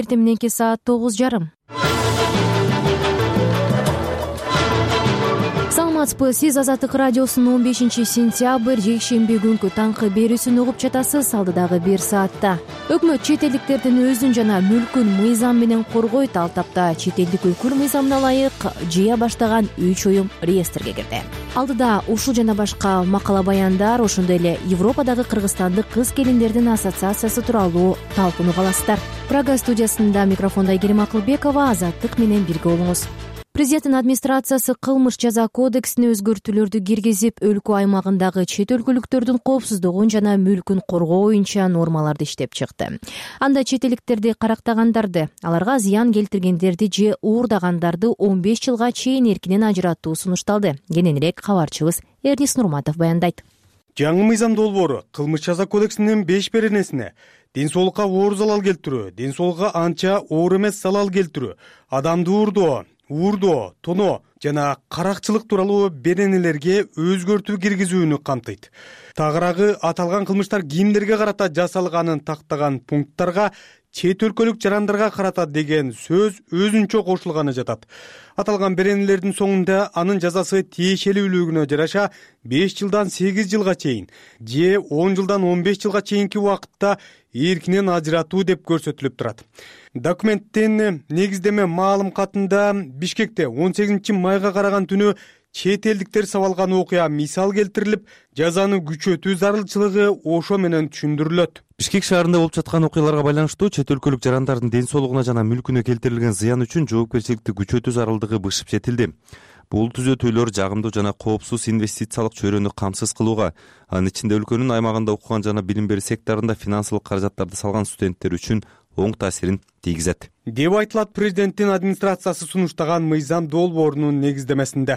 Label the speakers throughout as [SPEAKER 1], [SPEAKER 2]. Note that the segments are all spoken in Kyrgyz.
[SPEAKER 1] Эртең мененки саат 9:30. Саламатсызбы, сиз Азаттык радиосунун 15-сентябрь жекшемби күнкү таңкы берүүсүн угуп жатасыз. Алдыдагы 1 саатта өкмөт чет элдиктердин өзүн жана мүлкүн мыйзам менен коргойт. Ал тапта чет элдик өкүл мыйзамына ылайык жыя баштаган 3 уюм реестрге кирди. Алдыда ушул жана башка макала баяндар, ошондой эле Европадагы кыргызстандык кыз-келиндердин ассоциациясы тууралуу талкууну каласыздар. Прага студиясында микрофонда Айгерим Акылбекова. Азаттык менен бирге болуңуз. Президенттин администрациясы кылмыш жаза кодексине өзгөртүүлөрдү киргизип, өлкө аймагындагы чет өлкөлүктөрдүн коопсуздугун жана мүлкүн коргоо боюнча нормаларды иштеп чыкты. Анда чет элдиктерди карактагандарды, аларга зыян келтиргендерди же уурдагандарды 15 жылга чейин эркинен ажыратуу сунушталды. Кененирээк кабарчыбыз Эрнис Нурматов баяндайт.
[SPEAKER 2] Жаңы мыйзам долбоору кылмыш жаза кодексинин 5 беренесине ден соолукка оор залал келтирүү, ден соолукка анча оор эмес залал келтирүү, адамды уурдоо, тоноо жана каракчылык тууралуу беренелерге өзгөртүү киргизүүнү камтыйт. Тагыраагы аталган кылмыштар кимдерге карата жасалганын тактаган пункттарга чет өлкөлүк жарандарга карата деген сөз өзүнчө кошулганы жатат. Аталган беренелердин соңунда анын жазасы тиешелүүлүгүнө жараша 5 жылдан 8 жылга чейин же 10 жылдан 15 жылга чейинки убакытта эркинен ажыратуу деп көрсөтүлүп турат. Документтин негиздеме маалым катында Бишкекте 18 майга караган түнү чет элдиктер сабалган окуя мисал келтирилип, жазаны күчөтүү зарылчылыгы ошо менен түшүндүрүлөт.
[SPEAKER 3] Бишкек шаарында болуп жаткан окуяларга байланыштуу чет өлкөлүк жарандардын ден соолугуна жана мүлкүнө келтирилген зыян үчүн жоопкерчиликти күчөтүү зарылдыгы бышып жетилди. Бул түзөтүүлөр жагымдуу жана коопсуз инвестициялык чөйрөнү камсыз кылууга, анын ичинде өлкөнүн аймагында окуган жана билим берүү секторунда финансылык каражаттарды салган студенттер үчүн оң таасирин тийгизет
[SPEAKER 2] деп айтылат президенттин администрациясы сунуштаган мыйзам долбоорунун негиздемесинде.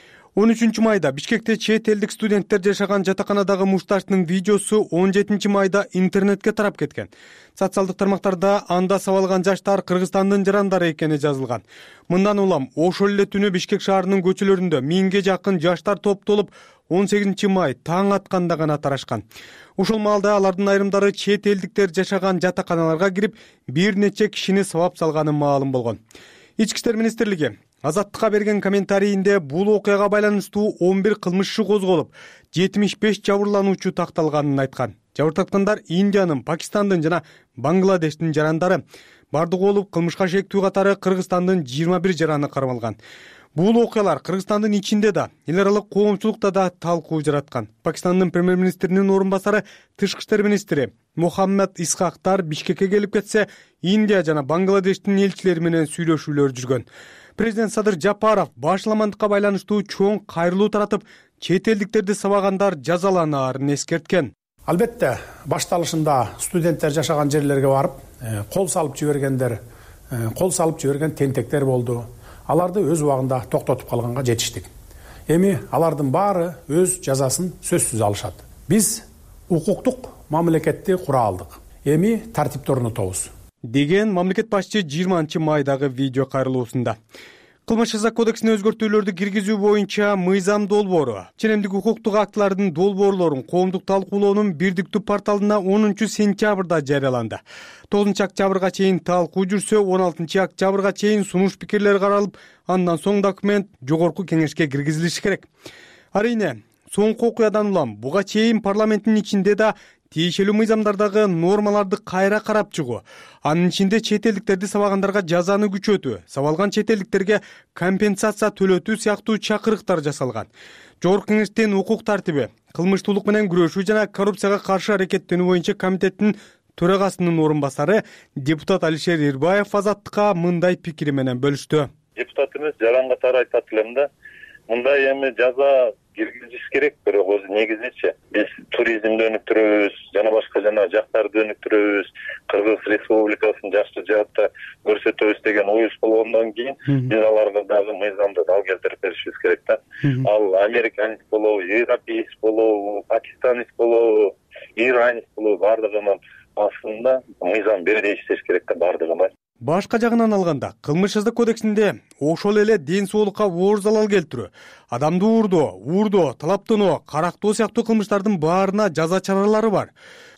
[SPEAKER 2] 13 майда Бишкекте чет элдик студенттер жашаган жатаканадагы мушташтын видеосу 17 майда интернетке тарап кеткен. Социалдык тармактарда анда сабалган жаштар Кыргызстандын жарандары экени жазылган. Мындан улам ошол эле түнү Бишкек шаарынын көчөлөрүндө 1000ге жакын жаштар топтолуп 18 май таң атканда гана тарашкан. Ушул маалда алардын айрымдары чет элдиктер жашаган жатаканаларга кирип, бир нече кишини сабап салганы маалым болгон. Ички иштер министрлиги Азаттыкка берген комментарийинде бул окуяга байланыштуу 11 кылмышчы козголуп, 75 жабырлануучу такталганын айткан. Жабырткандар Индиянын, Пакистандын жана Бангладештин жарандары. Бардыгы болуп кылмышка шектүү катары Кыргызстандын 21 жараны кармалган. Бул окуялар Кыргызстандын ичинде да, эл аралык коомчулукта да талкуу жараткан. Пакистандын премьер-министринин орун басары, тышкы иштер министри Мухаммад Исхактар Бишкекке келип кетсе, Индия жана Бангладештин элчилери менен сүйлөшүүлөр жүргөн. Президент Садыр Жапаров башаламандыкка байланыштуу чоң кайрылуу таратып, чет элдиктерди сабагандар жазаланаарын эскерткен.
[SPEAKER 4] Албетте, башталышында студенттер жашаган жерлерге барып, кол салып жиберген тентектер болду. Аларды өз убагында токтотуп калганга жетиштик. Эми алардын баары өз жазасын сөзсүз алышат. Биз укуктук мамлекетти кура алдык. Эми тартипти орнотобуз
[SPEAKER 2] деген мамлекет башчы 20 майдагы видео кайрылуусунда. Кылмыш жаза кодексине өзгөртүүлөрдү киргизүү боюнча мыйзам долбоору ченемдик укуктук актылардын долбоорлорун коомдук талкуулоонун бирдиктүү порталына 10 сентябрда жарыяланды. 9 октябрга чейин талкуу жүрсө, 16 октябрга чейин сунуш пикирлер каралып, андан соң документ жогорку кеңешке киргизилиши керек. Арийне, соңку окуядан улам буга чейин парламенттин ичинде да тиешелүү мыйзамдардагы нормаларды кайра карап чыгуу, анын ичинде чет элдиктерди сабагандарга жазаны күчөтүү, сабалган чет элдиктерге компенсация төлөтүү сыяктуу чакырыктар жасалган. Жогорку кеңештин укук тартиби, кылмыштуулук менен күрөшүү жана коррупцияга каршы аракеттенүү боюнча комитеттин төрагасынын орун басары депутат Алишер Ирбаев Азаттыкка мындай пикири менен бөлүштү.
[SPEAKER 5] Депутат эмес, жаран катары айтат элем да, мындай эми жаза киргизиш керек, бирок өзү негизичи биз туризмди өнүктүрөбүз, жана башка жактарды өнүктүрөбүз, Кыргыз Республикасын жакшы жаатта көрсөтөбүз деген оюс болгондон кийин биз аларга дагы мыйзамды дал келтирип беришибиз керек да. Ал американист болобу, европеец болобу, пакистанист болобу, иранец болобу, бардыгынын астында мыйзам бирдей иштеш керек да, бардыгына.
[SPEAKER 2] Башка жагынан алганда, кылмыш жаза кодексинде ошол эле ден соолукка оор залал келтирүү, адамды уурдоо, талаптоноо, карактоо сыяктуу кылмыштардын баарына жаза чаралары бар.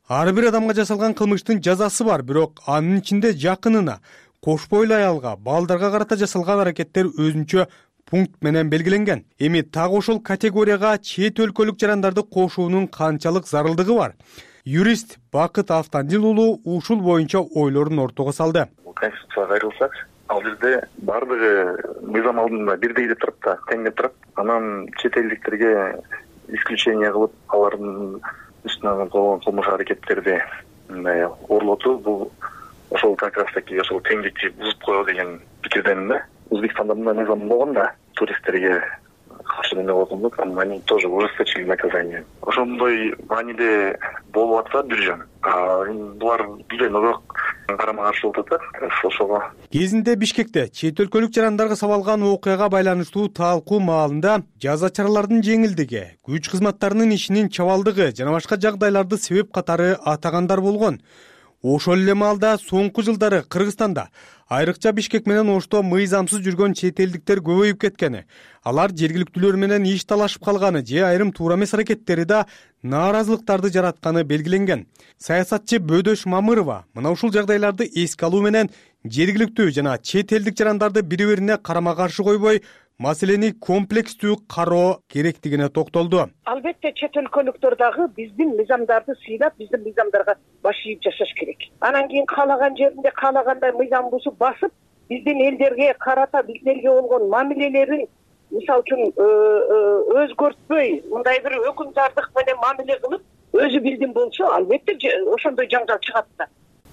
[SPEAKER 2] ар бир адамга жасалган кылмыштын жазасы бар, бирок анын ичинде жакынына, кош бойлуу аялга, балдарга карата жасалган аракеттер өзүнчө пункт менен белгиленген. Эми так ошол категорияга чет өлкөлүк жарандарды кошуунун канчалык зарылдыгы бар? Юрист Бакыт Автандил уулу ушул боюнча ойлорун ортого салды.
[SPEAKER 5] Конституцияга кайрылсак, ал жерде бардыгы мыйзам алдында бирдей деп турат да, тең деп турат. Анан чет элдиктерге исключение кылып, алардын үстүнөн болгон кылмыш аракеттерди мындай орлотуу, бул ошол как раз таки ошол теңдикти бузуп коёу деген пикирденмин да. Өзбекстанда мындай мыйзам болгон да, туристтерге каршы неме болгондо, они тоже ужесточили наказание. Ошондой мааниде болуп атса бир жөн. Булар билбейм, бирок карама каршы болуп атат ошого.
[SPEAKER 2] Кезинде Бишкекте чет өлкөлүк жарандарга сабалган окуяга байланыштуу талкуу маалында жаза чаралардын жеңилдиги, күч кызматтарынын ишинин чабалдыгы жана башка жагдайларды себеп катары атагандар болгон. Ошол эле маалда соңку жылдары Кыргызстанда, айрыкча Бишкек менен Ошто мыйзамсыз жүргөн чет элдиктер көбөйүп кеткени, алар жергиликтүүлөр менен иш талашып калганы же айрым туура эмес аракеттери да нааразылыктарды жаратканы белгиленген. Саясатчы Бөдөш Мамырова мына ушул жагдайларды эске алуу менен жергиликтүү жана чет элдик жарандарды бири-бирине карама-каршы койбой, маселени комплекстүү кароо керектигине токтолду.
[SPEAKER 6] Албетте чет өлкөлүктөр дагы биздин мыйзамдарды сыйлап, биздин мыйзамдарга баш ийип жашаш керек. Анан кийин каалаган жеринде каалагандай мыйзам бузуп басып, биздин элдерге карата биздин элге болгон мамилелерин мисалы үчүн өзгөртпөй, мындай бир өкүмдардык менен мамиле кылып, өзү билдим болсо, албетте ошондой жаңжал чыгат да.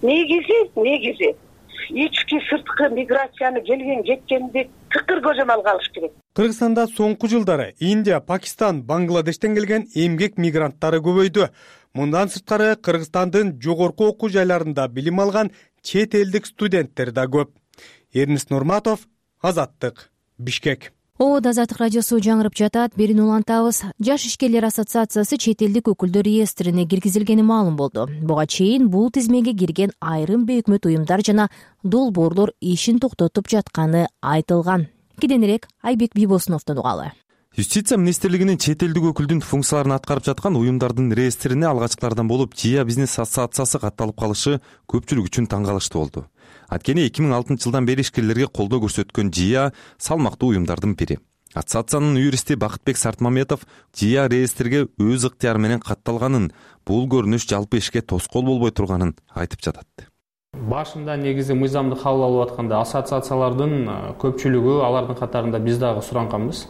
[SPEAKER 6] Негизи ички сырткы миграцияны келген жеткенди тыкыр көзөмөлгө алыш керек.
[SPEAKER 2] Кыргызстанда соңку жылдары Индия, Пакистан, Бангладештен келген эмгек мигранттары көбөйдү. Мындан сырткары Кыргызстандын жогорку окуу жайларында билим алган чет элдик студенттер да көп. Эрнис Нурматов, Азаттык, Бишкек.
[SPEAKER 1] Азаттык радиосу жаңырып жатат. Берин улантабыз. Жаш ишкерлер ассоциациясы чет элдик өкүлдөр реестрине киргизилгени маалым болду. Буга чейин бул тизмеге кирген айрым бейөкмөт уюмдар жана долбоорлор ишин токтотуп жатканы айтылган. Кийинирээк Айбек Бийбосуновдон угалы.
[SPEAKER 3] Юстиция министрлигинин чет элдик өкүлдүн функцияларын аткарып жаткан уюмдардын реестрине алгачкылардан болуп ЖИА бизнес ассоциациясы катталып калышы көпчүлүк үчүн таң калыштуу болду. Анткени 2006 жылдан бери ишкерлерге колдоо көрсөткөн ЖИА салмактуу уюмдардын бири. Ассоциациянын юристи Бакытбек Сартмаметов ЖИА реестрге өз ыктыяры менен катталганын, бул көрүнүш жалпы ишке тоскоол болбой турганын айтып жатат.
[SPEAKER 7] Башында негизи мыйзамды кабыл алып атканда ассоциациялардын көпчүлүгү, алардын катарында биз дагы суранганбыз.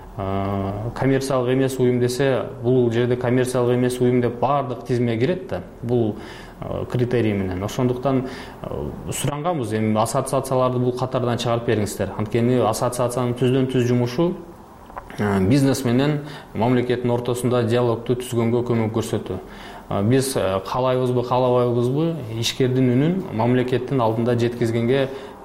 [SPEAKER 7] Коммерциялык эмес уюм десе, бул жерде коммерциялык эмес уюм деп баардык тизме кирет да. Бул критерий менен. Ошондуктан суранганбыз, эми ассоциацияларды бул катардан чыгарып бериңиздер. Анткени ассоциациянын түздөн-түз жумушу бизнес менен мамлекеттин ортосунда диалогду түзгөнгө көмөк көрсөтүү. Биз каалайбызбы, каалабайбызбы, ишкердин үнүн мамлекеттин алдында жеткизгенге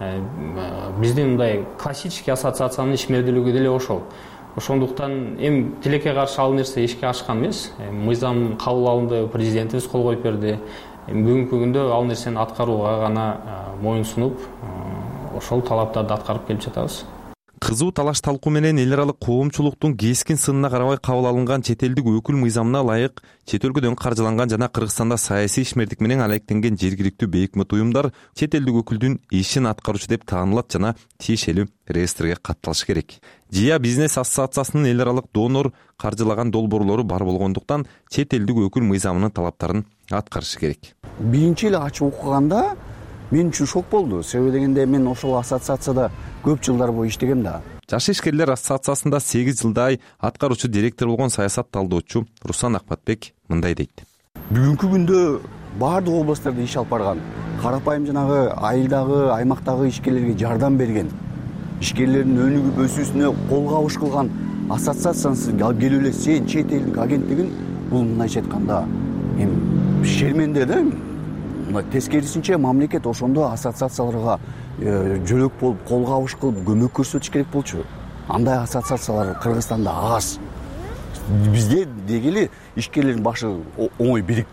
[SPEAKER 7] биздин мындай классический ассоциациянын ишмердүүлүгү деле ошол. Ошондуктан эми тилекке каршы ал нерсе ишке ашкан эмес. Мыйзам кабыл алынды, президентибиз кол коюп берди. Бүгүнкү күндө ал нерсени аткарууга гана моюн сунуп, ошол талаптарды аткарып келип жатабыз.
[SPEAKER 3] Кызуу талаш талкуу менен эл аралык коомчулуктун кескин сынына карабай кабыл алынган чет элдик өкүл мыйзамына ылайык чет өлкөдөн каржыланган жана Кыргызстанда саясий ишмердик менен алектенген жергиликтүү бейөкмөт уюмдар чет элдик өкүлдүн ишин аткаруучу деп таанылат жана тиешелүү реестрге катталышы керек. ЖИА бизнес ассоциациясынын эл аралык донор каржылаган долбоорлору бар болгондуктан чет элдик өкүл мыйзамынын талаптарын аткарышы керек.
[SPEAKER 8] Биринчи эле ачып окуганда мен үчүн шок болду. Себеби дегенде мен ошол ассоциацияда көп жылдар бою иштегем да.
[SPEAKER 3] Жаш ишкерлер ассоциациясында 8 жылдай аткаруучу директор болгон саясат талдоочу Руслан Акбатбек мындай дейт.
[SPEAKER 8] Бүгүнкү күндө баардык областтарда иш алып барган, карапайым жанагы айылдагы, аймактагы ишкерлерге жардам берген, ишкерлердин өнүгүп өсүүсүнө кол кабыш кылган ассоциацияны алып келип эле сен чет элдик агенттигин бул мындайча айтканда эми шерменде да. Тескерисинче мамлекет ошондо ассоциацияларга жөлөк болуп, кол кабыш кылып, көмөк көрсөтүш керек болчу. Андай ассоциациялар Кыргызстанда аз. Бизде дегеле ишкерлердин башы оңой бирикпейт.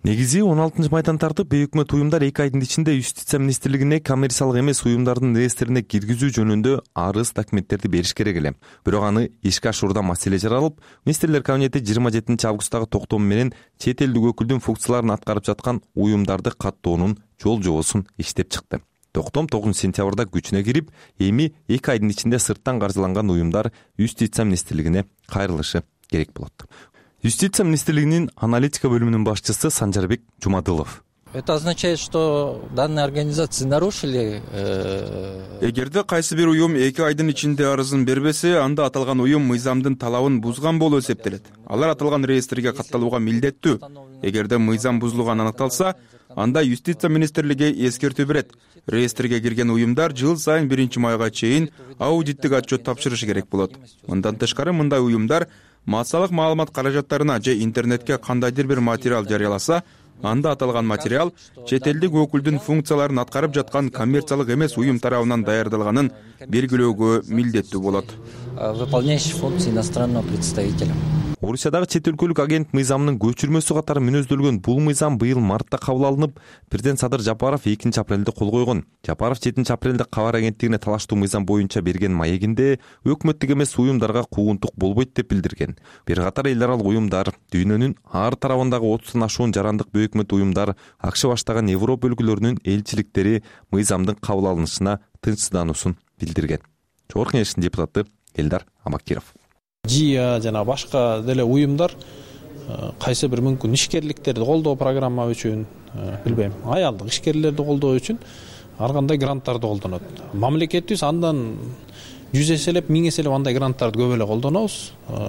[SPEAKER 3] Негизи 16 майдан тартып бейөкмөт уюмдар 2 айдын ичинде юстиция министрлигине коммерциялык эмес уюмдардын реестрине киргизүү жөнүндө арыз документтерди бериш керек эле. Бирок аны ишке ашуурда маселе жаралып, министрлер кабинети 27 августтагы токтому менен чет элдик өкүлдүн функцияларын аткарып жаткан уюмдарды каттоонун жол жобосун иштеп чыкты. Токтом 9 сентябрда күчүнө кирип, эми 2 айдын ичинде сырттан каржыланган уюмдар юстиция министрлигине кайрылышы керек болот. Юстиция министрлигинин аналитика бөлүмүнүн башчысы Санжарбек Жумадылов.
[SPEAKER 9] Это означает, что данные организации нарушили.
[SPEAKER 10] Эгерде кайсы бир уюм 2 айдын ичинде арызын бербесе, анда аталган уюм мыйзамдын талабын бузган болуп эсептелет. Алар аталган реестрге катталууга милдеттүү. Эгерде мыйзам бузулганы аныкталса, анда юстиция министрлиги эскертүү берет. Реестрге кирген уюмдар жыл сайын 1 майга чейин аудиттик отчет тапшырышы керек болот. Мындан тышкары мындай уюмдар массалык маалымат каражаттарына же интернетке кандайдыр бир материал жарыяласа, анда аталган материал чет элдик өкүлдүн функцияларын аткарып жаткан коммерциялык эмес уюм тарабынан даярдалганын белгилөөгө милдеттүү болот.
[SPEAKER 9] Выполняющий функции иностранного представителя.
[SPEAKER 3] Орусиядагы чет өлкөлүк агент мыйзамынын көчүрмөсү катары мүнөздөлгөн бул мыйзам быйыл мартта кабыл алынып, президент Садыр Жапаров 2 апрелде кол койгон. Жапаров 7 апрелде кабар агенттигине талаштуу мыйзам боюнча берген маегинде өкмөттүк эмес уюмдарга куугунтук болбойт деп билдирген. Бир катар эл аралык уюмдар, дүйнөнүн ар тарабындагы 30тан ашуун жарандык бейөкмөт уюмдар, акш баштаган Европа өлкөлөрүнүн элчиликтери мыйзамдын кабыл алынышына тынчсыздануусун билдирген. Жогорку Кеңештин депутаты Элдар Амакиров.
[SPEAKER 11] ЖИА жана башка деле уюмдар кайсы бир мүмкүн ишкерликтерди колдоо программа үчүн, билбейм, аялдык ишкерлерди колдоо үчүн ар кандай гранттарды колдонот. Мамлекетибиз андан 100 эселеп, 1000 эселеп андай гранттарды көп эле колдонобуз.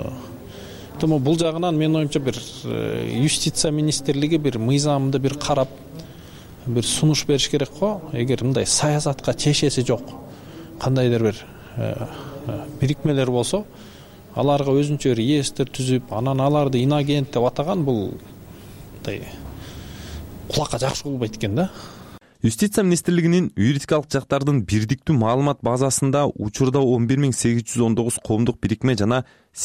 [SPEAKER 11] Бул жагынан менин оюмча бир юстиция министрлиги бир мыйзамды бир карап, бир сунуш бериш керек го. Эгер мындай саясатка чешеси жок кандайдыр бир бирикмелер болсо, аларга өзүнчө реестр түзүп, анан аларды инагент деп атаган бул кулакка жакшы болбойт экен да.
[SPEAKER 3] Юстиция министрлигинин юридикалык жактардын бирдиктүү маалымат базасында учурда 11819 коомдук бирикме жана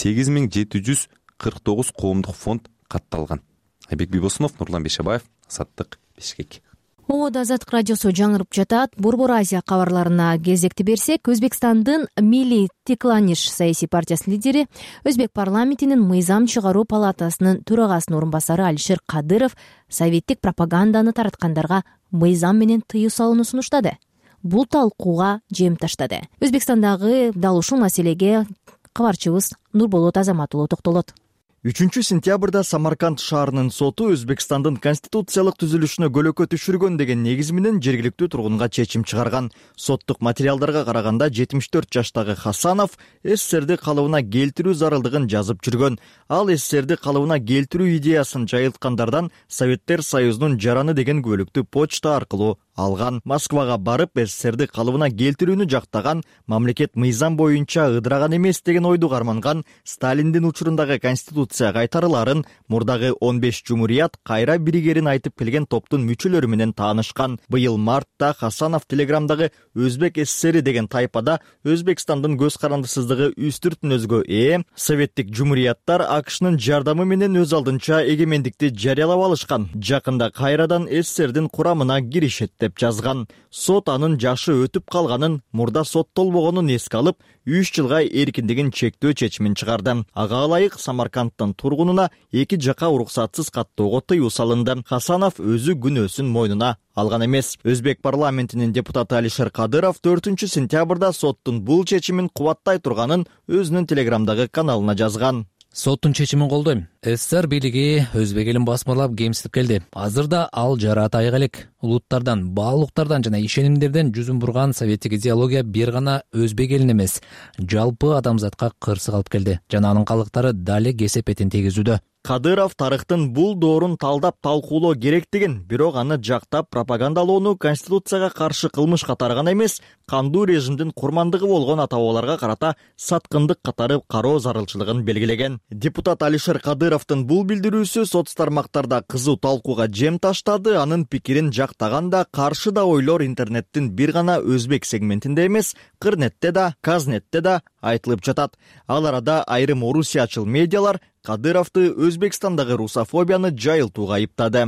[SPEAKER 3] 8749 коомдук фонд катталган. Айбек Бибосунов, Нурлан Бешебаев, Азаттык, Бишкек.
[SPEAKER 1] Ободо Азаттык радиосу жаңырып жатат. Борбор Азия кабарларына кезекти берсек, Өзбекстандын Милли Текланиш саясий партиясынын лидери, Өзбек парламентинин мыйзам чыгаруу палатасынын төрагасынын орун басары Алишер Кадыров советтик пропаганданы тараткандарга мыйзам менен тыюу салууну сунуштады. Бул талкууга жем таштады. Өзбекстандагы дал ушул маселеге кабарчыбыз Нурболот Азаматулуу токтолот.
[SPEAKER 12] 3-сентябрда Самарканд шаарынын соту Өзбекстандын конституциялык түзүлүшүнө көлөкө түшүргөн деген негиз менен жергиликтүү тургунга чечим чыгарган. Соттук материалдарга караганда 74 жаштагы Хасанов СССРди калыбына келтирүү зарылдыгын жазып жүргөн. Ал СССРди калыбына келтирүү идеясын жайылткандардан Советтер Союзунун жараны деген күбөлүктү почта аркылуу алган. Москвага барып СССРди калыбына келтирүүнү жактаган, мамлекет мыйзам боюнча ыдыраган эмес деген ойду карманган. Сталиндин учурундагы конституция кайтарыларын, мурдагы 15 жумурият кайра биригерин айтып келген топтун мүчөлөрү менен таанышкан. Быйыл мартта Хасанов Телеграмдагы Өзбек СССР деген тайпада Өзбекстандын көз карандысыздыгы үстүртүнөзгө советтик жумурияттар АКШнын жардамы менен өз алдынча эгемендикти жарыялап алышкан. Жакында кайрадан СССРдин курамына киришет деп жазган. Сот анын жашы өтүп калганын, мурда соттолбогонун эске алып, 3 жылга эркиндигин чектөө чечимин чыгарды. Ага ылайык Самаркандтын тургунуна 2 жака уруксатсыз каттоого тыюу салынды. Хасанов өзү күнөөсүн мойнуна алган эмес. Өзбек парламентинин депутаты Алишер Кадыров 4-сентябрда соттун бул чечимин кубаттай турганын өзүнүн Телеграмдагы каналына жазган.
[SPEAKER 13] Соттун чечимин колдойм. СССР бийлиги өзбек элин басмырлап кемситип келди. Азырда ал жара тайга элек. Улуттардан, баалуулуктардан жана ишенимдерден жүзүн бурган советтик идеология бир гана өзбек элин эмес, жалпы адамзатка кырсык алып келди. Жана анын калдыктары дале кесепетин тийгизүүдө.
[SPEAKER 12] Кадыров тарыхтын бул доорун талдап талкуулоо керектигин, бирок аны жактап пропагандалоону конституцияга каршы кылмыш катары гана эмес, кандуу режимдин курмандыгы болгон ата-бабаларга карата саткындык катары кароо зарылчылыгын белгилеген. Депутат Алишер Кадыровдун бул билдирүүсү соц тармактарда кызуу талкууга жем таштады. Анын пикирин жактаганда, каршы да ойлор интернеттин бир гана өзбек сегментинде эмес, Кырнетте да, Казнетте да айтылып жатат. Ал арада айрым орусиячыл медиалар Кадыровду Өзбекстандагы русофобияны жайылтууга айыптады.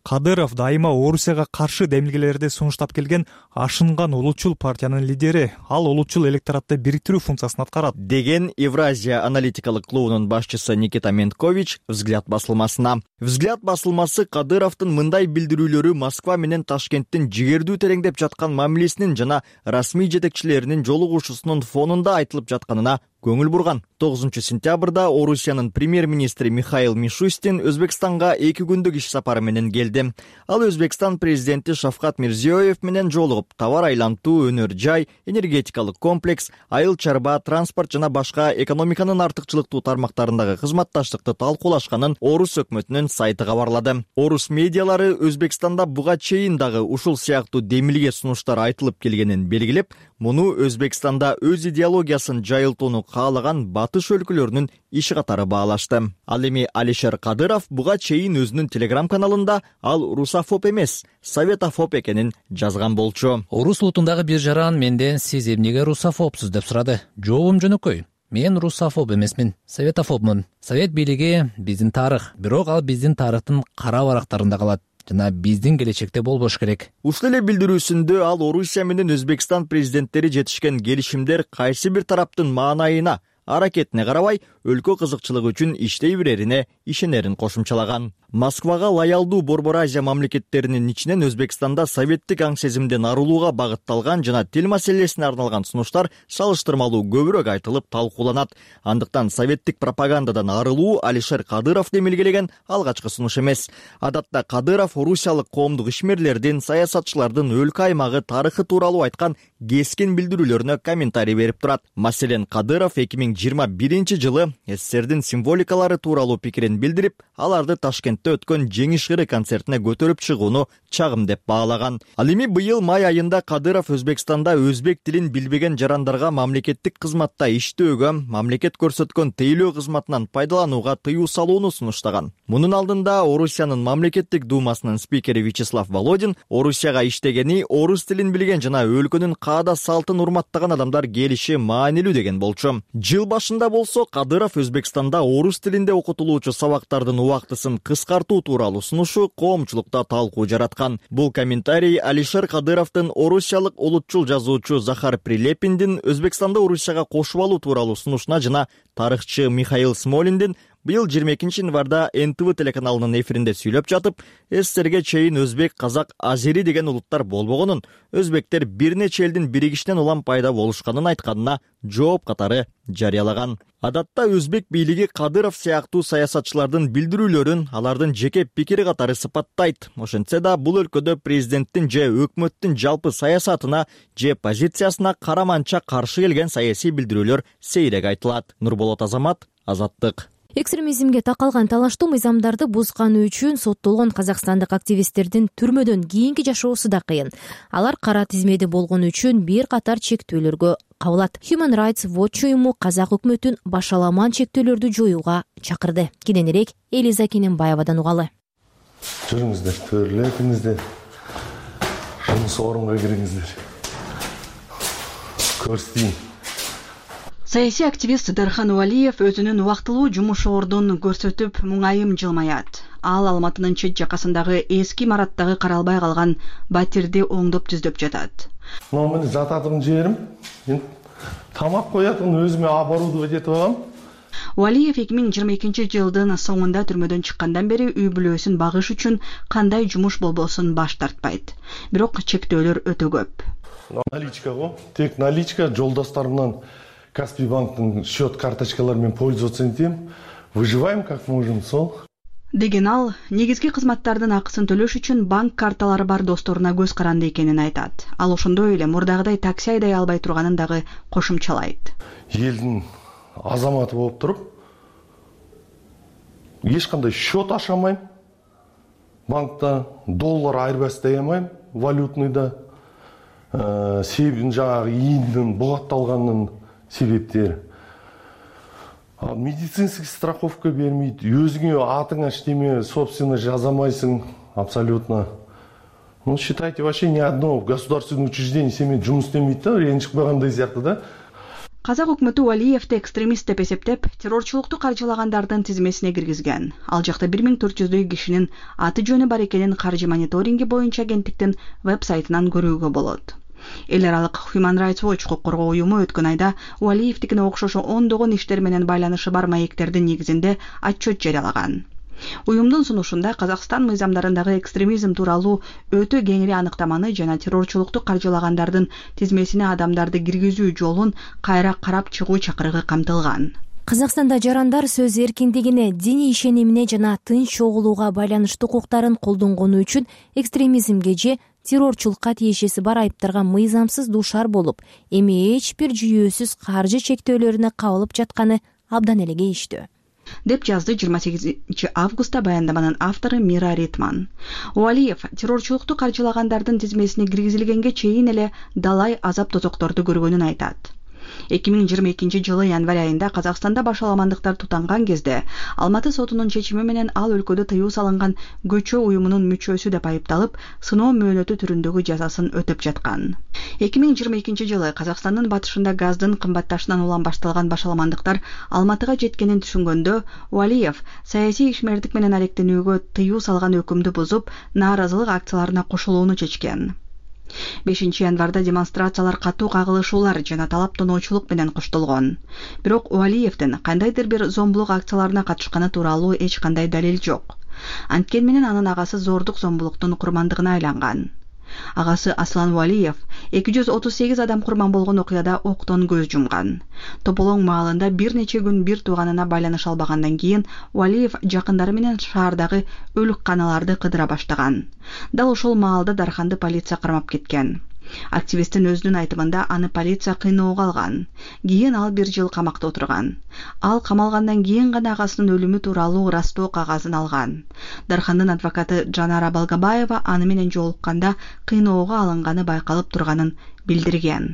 [SPEAKER 14] Кадыров дайыма Орусияга каршы демилгелерди сунуштап келген ашынган улутчул партиянын лидери. Ал улутчул электоратты бириктирүү функциясын аткарат,
[SPEAKER 12] деген Евразия аналитикалык клубунун башчысы Никита Менткович «Взгляд» басылмасына. «Взгляд» басылмасы Кадыровдун мындай билдирүүлөрү Москва менен Ташкенттин жигердүү тереңдеп жаткан мамилесинин жана расмий жетекчилеринин жолугушуусунун фонунда айтылып жатканына көңүл бурган. 9 сентябрда Орусиянын премьер-министри Михаил Мишустин Өзбекстанга 2 күндүк иш сапары менен келди. Ал Өзбекстан президенти Шавкат Мирзиёев менен жолугуп, товар айлантуу, өнөр жай, энергетикалык комплекс, айыл чарба, транспорт жана башка экономиканын артыкчылыктуу тармактарындагы кызматташтыкты талкуулашканын Орус өкмөтүнүн сайты кабарлады. Орус медиалары Өзбекстанда буга чейин дагы ушул сыяктуу демилге сунуштар айтылып келгенин белгилеп, муну Өзбекстанда өз идеологиясын жайылтууну каалаган батыш өлкөлөрүнүн иши катары баалашты. Ал эми Алишер Кадыров буга чейин өзүнүн телеграм каналында ал русофоб эмес, советофоб экенин жазган болчу.
[SPEAKER 13] Орус улутундагы бир жаран менден сиз эмнеге русофобсуз деп сурады. Жообум жөнөкөй. Мен русофоб эмесмин, советофобмун. Совет бийлиги биздин тарых, бирок ал биздин тарыхтын кара барактарында калат жана биздин келечекте болбош керек.
[SPEAKER 12] Ушул эле билдирүүсүндө ал Орусия менен Өзбекстан президенттери жетишкен келишимдер кайсы бир тараптын маанайына, аракетине карабай өлкө кызыкчылыгы үчүн иштей берерине ишенерин кошумчалаган. Москвага лоялдуу Борбор Азия мамлекеттеринин ичинен Өзбекстанда советтик аң сезимден арылууга багытталган жана тил маселесине арналган сунуштар салыштырмалуу көбүрөөк айтылып талкууланат. Андыктан советтик пропагандадан арылуу Алишер Кадыров демилгелеген алгачкы сунуш эмес. Адатта Кадыров орусиялык коомдук ишмерлердин, саясатчылардын өлкө аймагы тарыхы тууралуу айткан кескин билдирүүлөрүнө комментарий берип турат. Маселен, Кадыров 2021 жылы СССРдин символикалары тууралуу пикирин билдирип, аларды Ташкентте өткөн Жеңиш Кыры концертине көтөрүп чыгууну чагым деп баалаган. Ал эми быйыл май айында Кадыров Өзбекстанда өзбек тилин билбеген жарандарга мамлекеттик кызматта иштөөгө, мамлекет көрсөткөн тейлөө кызматынан пайдаланууга тыюу салууну сунуштаган. Мунун алдында Орусиянын мамлекеттик думасынын спикери Вячеслав Володин Орусияга иштегени, орус тилин билген жана өлкөнүн каада салтын урматтаган адамдар келиши маанилүү деген болчу. Жыл башында болсо Кадыров Өзбекстанда орус тилинде окутулуучу сабактардын убактысын кыскартуу тууралуу сунушу коомчулукта талкуу жараткан. Бул комментарий Алишер Кадыровдун орусиялык улутчул жазуучу Захар Прилепиндин Өзбекстанда Орусияга кошуп алуу тууралуу сунушуна жана тарыхчы Михаил Смолиндин быйыл 22 январда НТВ телеканалынын эфиринде сүйлөп жатып, СССРге чейин өзбек, казак, азери деген улуттар болбогонун, өзбектер бир нече элдин биригишинен улам пайда болушканын айтканына жооп катары жарыялаган. Адатта өзбек бийлиги Кадыров сыяктуу саясатчылардын билдирүүлөрүн алардын жеке пикири катары сыпаттайт. Ошентсе да бул өлкөдө президенттин же өкмөттүн жалпы саясатына же позициясына караманча каршы келген саясий билдирүүлөр сейрек айтылат. Нурболот Азамат, Азаттык.
[SPEAKER 1] Экстремизмге такалган талаштуу мыйзамдарды бузганы үчүн соттолгон казакстандык активисттердин түрмөдөн кийинки жашоосу да кыйын. Алар кара тизмеде болгону үчүн бир катар чектөөлөргө кабылат. Human Rights Watch уюму казак өкмөтүн башаламан чектөөлөрдү жоюуга чакырды. Кененирээк Элиза Кененбаевадан угалы.
[SPEAKER 15] Жүрүңүздөр, төрлөтүңүздөр. Жумуш орунга кириңиздер. Көрсөтейин.
[SPEAKER 16] Саясий активист Дархан Уалиев өзүнүн убактылуу жумуш ордун көрсөтүп муңайым жылмаят. Ал Алматынын чет жакасындагы эски имараттагы каралбай калган батирди оңдоп түздөп жатат.
[SPEAKER 15] Мен жататым жерим, тамак коятын өзүмө оборудовать этип алам.
[SPEAKER 16] Уалиев 2022 жылдын соңунда түрмөдөн чыккандан бери үй бүлөсүн багыш үчүн кандай жумуш болбосун баш тартпайт. Бирок чектөөлөр өтө көп.
[SPEAKER 15] Наличка го, тек наличка, жолдостарымдан Каспий банктын счет карточкаларымен пользоваться этем. Выживаем как можем, сол.
[SPEAKER 16] Деген ал, негизги кызматтардын акысын төлөш үчүн банк карталары бар досторуна көз каранды экенин айтат. Ал ошондой эле мурдагыдай такси айдай албай турганын дагы кошумчалайт.
[SPEAKER 15] Элдин азаматы болуп туруп, эч кандай счет ашамайм. Банкта доллар айырбастай алмайм, валютныйда. Себебин жаңагы ийиндин бугатталганынын себептери. Медицинский страховка бермейт, өзүңө атыңа эчтеме собственно жазамайсың абсолютно. Считайте, вообще ни одно государственное учреждение сене жумуш істемейт да, ренжип калгандай сыяктуу да.
[SPEAKER 16] Казак өкмөтү Валиевди экстремист деп эсептеп, террорчулукту каржылагандардын тизмесине киргизген. Ал жакта 1400 кишинин аты жөнү бар экенин каржы мониторинги боюнча агенттиктин веб-сайтынан көрүүгө болот. Эл аралык Human Rights Watch укук коргоо уюму өткөн айда Валиевдикине окшош ондогон иштер менен байланышы бар маектердин негизинде отчет жарыялаган. Уюмдун сунушунда Казакстан мыйзамдарындагы экстремизм тууралуу өтө кеңири аныктаманы жана террорчулукту каржылагандардын тизмесине адамдарды киргизүү жолун кайра карап чыгуу чакырыгы камтылган.
[SPEAKER 1] Казакстанда жарандар сөз эркиндигине, диний ишенимине жана тынч чогулууга байланыштуу укуктарын колдонгону үчүн экстремизмге же террорчулукка тиешеси бар айыптарга мыйзамсыз дуушар болуп, эми эч бир жүйөөсүз каржы чектөөлөрүнө кабылып жатканы абдан эле кейиштүү
[SPEAKER 16] деп жазды 28 августта баяндаманын автору Мира Ритман. Валиев террорчулукту каржылагандардын тизмесине киргизилгенге чейин эле далай азап тозокторду көргөнүн айтат. 2022 жылы январь айында Казакстанда башаламандыктар тутанган кезде Алматы сотунун чечими менен ал өлкөдө тыюу салынган көчө уюмунун мүчөсү деп айыпталып, сыноо мөөнөтү түрүндөгү жазасын өтөп жаткан. 2022 жылы Казакстандын батышында газдын кымбатташынан улам башталган башаламандыктар Алматыга жеткенин түшүнгөндө, Валиев саясий ишмердик менен алектенүүгө тыюу салган өкүмдү бузуп, нааразылык акцияларына кошулууну чечкен. 5 январда демонстрациялар катуу кагылышуулар жана талап-тоноочулук менен коштолгон. Бирок Валиевдин кандайдыр бир зомбулук акцияларына катышканы тууралуу эч кандай далил жок. Анткени менен анын агасы зордук зомбулуктун курмандыгына айланган. Агасы Аслан Валиев 238 адам курман болгон окуяда октон көз жумган. Тополоң маалында бир нече күн бир тууганына байланыша албагандан кийин Валиев жакындары менен шаардагы өлүкканаларды кыдыра баштаган. Дал ошол маалда дарханды полиция кармап кеткен. Активисттин өзүнүн айтымында аны полиция кыйноого алган. Кийин ал 1 жыл камакта отурган. Ал камалгандан кийин гана агасынын өлүмү тууралуу ырастоо кагазын алган. Дархандын адвокаты Жанара Балгабаева аны менен жолукканда кыйноого алынганы байкалып турганын билдирген.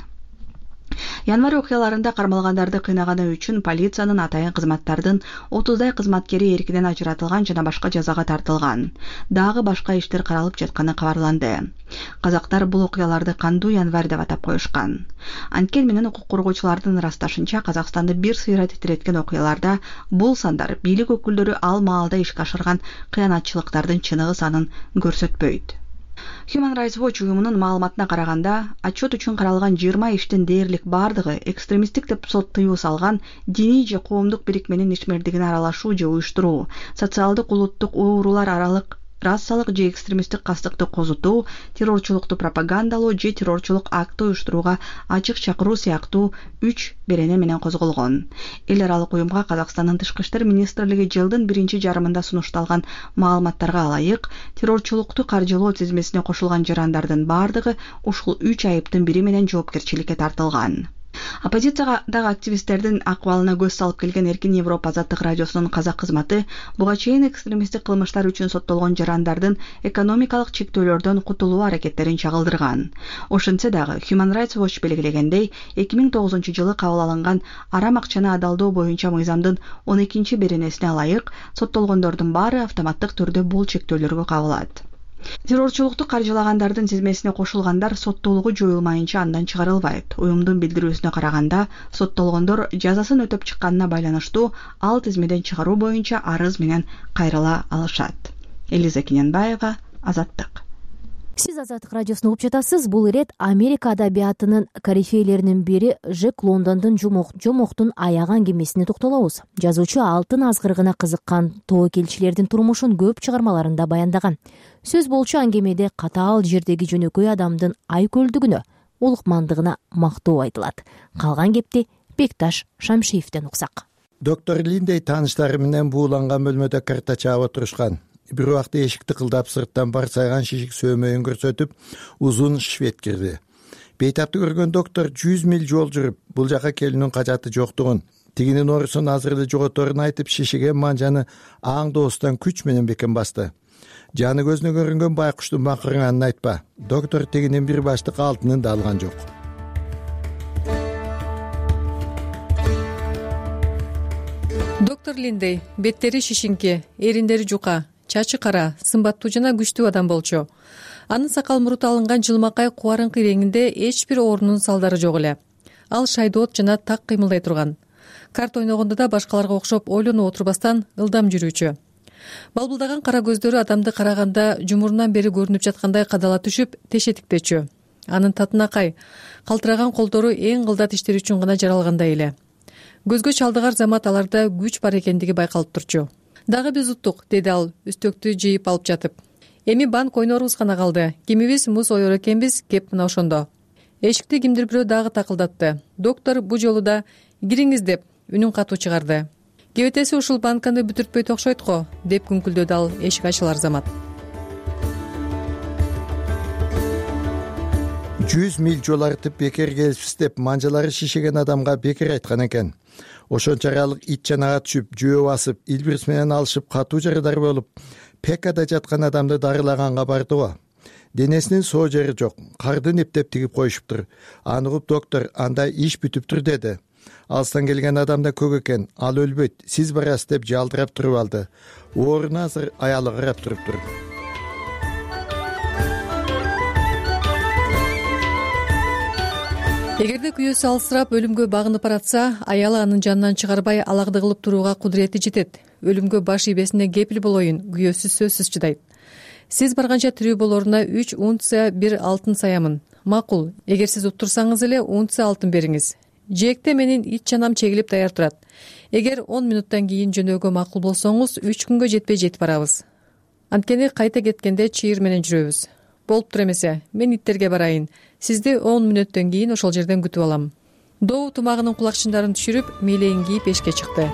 [SPEAKER 16] Январь окуяларында кармалгандарды кыйнаганы үчүн полициянын атайын кызматтардын 30дай кызматкери эркинен ажыратылган жана башка жазага тартылган. Дагы башка иштер каралып жатканы кабарланды. Казактар бул окуяларды кандуу январь деп атап коюшкан. Анткени менен укук коргоочулардын ырасташынча, Казакстанды бир сыйра титиреткен окуяларда бул сандар бийлик өкүлдөрү ал маалда ишке ашырган кыянатчылыктардын чыныгы санын көрсөтпөйт. Human Rights Watch уюмунун маалыматына караганда, отчет үчүн каралган 20 иштин дээрлик бардыгы экстремисттик деп сот тыюу салган диний же коомдук бирикменин ишмердигине аралашуу же уюштуруу, социалдык улуттук уурулар аралык расалык же экстремисттик кастыкты козутуу, террорчулукту пропагандалоо же террорчулук акты уюштурууга ачык чакыруу сыяктуу 3 берене менен козголгон. Эл аралык уюмга Казакстандын Тышкы иштер министрлиги жылдын 1 жарымында сунушталган маалыматтарга ылайык, террорчулукту каржылоо тизмесине кошулган жарандардын бардыгы ушул 3 айыптын бири менен жоопкерчиликке тартылган. Оппозициядагы активисттердин акыбалына көз салып келген Эркин Европа азаттык радиосунун казак кызматы буга чейин экстремисттик кылмыштар үчүн соттолгон жарандардын экономикалык чектөөлөрдөн кутулуу аракеттерин чагылдырган. Ошентсе дагы Human Rights Watch белгилегендей, 2009 жылы кабыл алынган арам акчаны адалдоо боюнча мыйзамдын 12 беренесине ылайык соттолгондордун баары автоматтык түрдө бул чектөөлөргө кабылат. Террорчулукту каржылагандардын тизмесине кошулгандар соттолугу жоюлмайынча андан чыгарылбайт. Уюмдун билдирүүсүнө караганда, соттолгондор жазасын өтөп чыкканына байланыштуу ал тизмеден чыгаруу боюнча арыз менен кайрыла алышат. Элиза Кененбаева, Азаттык.
[SPEAKER 1] Сиз Азаттык радиосун угуп жатасыз. Бул ирет Америка адабиятынын корифейлеринин бири Жек Лондондун жомоктун аяган кемесине токтолобуз. Жазуучу алтын азгырыгына кызыккан тобокелчилердин турмушун көп чыгармаларында баяндаган. Сөз болчу аңгемеде катаал жердеги жөнөкөй адамдын айкөлдүгүнө, улукмандыгына мактоо айтылат. Калган кепти Бекташ Шамшиевден уксак.
[SPEAKER 17] Доктор Линдей тааныштары менен бууланган бөлмөдө карта чаап отурушкан. Бир убакта эшикти кылдап сырттан барсайган шишик сөөмөйүн көрсөтүп, узун швед кирди. Бейтапты көргөн доктор 100 миль жол жүрүп, бул жака келүүнүн кажаты жоктугун, тигинин орусун азыр эле жоготорун айтып, шишиген манжаны аң доостан күч менен бекен басты. Жаны көзүнө көрүнгөн байкуштун бакырганын айтпа. Доктор тигинин бир баштык алтынын да алган жок.
[SPEAKER 18] Доктор Линдей беттери шишинки, эриндери жука, чачы кара, сымбаттуу жана күчтүү адам болчу. Анын сакал муруту алынган жылмакай кубарыңкы реңинде эч бир оорунун салдары жок эле. ал шайдоот жана так кыймылдай турган. Карта ойногондо да башкаларга окшоп ойлонуп отурбастан ылдам жүрүүчү. Балбылдаган кара көздөрү адамды караганда жумурунан бери көрүнүп жаткандай кадала түшүп тешетиктечү. Анын татынакай, калтыраган колдору эң кылдат иштер үчүн гана жаралгандай эле. Көзгө чалдыгар замат аларда күч бар экендиги байкалып турчу. Дагы биз уттук, деди ал үстөктү жыйып алып жатып. Эми банк ойнорубуз гана калды. Кимибиз муз ойор экенбиз, кеп мына ошондо. Эшикти кимдир бирөө дагы такылдатты. Доктор бу жолу да кириңиз деп үнүн катуу чыгарды. Кебетеси ушул банканы бүтүртпөйт окшойт го, деп күңкүлдөдү ал эшик ачылар замат.
[SPEAKER 17] 100 миль жол артып бекер келипсиз деп манжалары шишеген адамга бекер айткан экен. Ошончо аралык ит жанага түшүп, жөө басып, илбирс менен алышып катуу жарадар болуп, пекада жаткан адамды дарылаганга барды го. Денесинин соо жери жок, кардын эптеп тигип коюшуптур. Аны угуп доктор, анда иш бүтүптүр деди. Алыстан келген адам да көк экен, ал өлбөйт, сиз барасыз деп жалдырап туруп алды. Ооруна азыр аялы карап туруптур.
[SPEAKER 18] Эгерде күйөөсү алсырап өлүмгө багынып баратса, аялы анын жанынан чыгарбай алагды кылып турууга кудурети жетет. Өлүмгө баш ийбесине кепил болоюн, күйөөсү сөзсүз чыдайт. Сиз барганча тирүү болоруна 3 унция бир алтын саямын. Макул, эгер сиз уттурсаңыз эле унция алтын бериңиз. Жээкте менин ит чанам чегилип даяр турат. Эгер 10 минуттан кийин жөнөөгө макул болсоңуз, 3 күнгө жетпей жетип барабыз. Анткени кайта кеткенде чыйыр менен жүрөбүз. Болуптур эмесе, мен иттерге барайын. Сизди 10 мүнөттөн кийин ошол жерден күтүп алам. Доо тумагынын кулакчындарын түшүрүп, мээлейин кийип эшикке чыкты.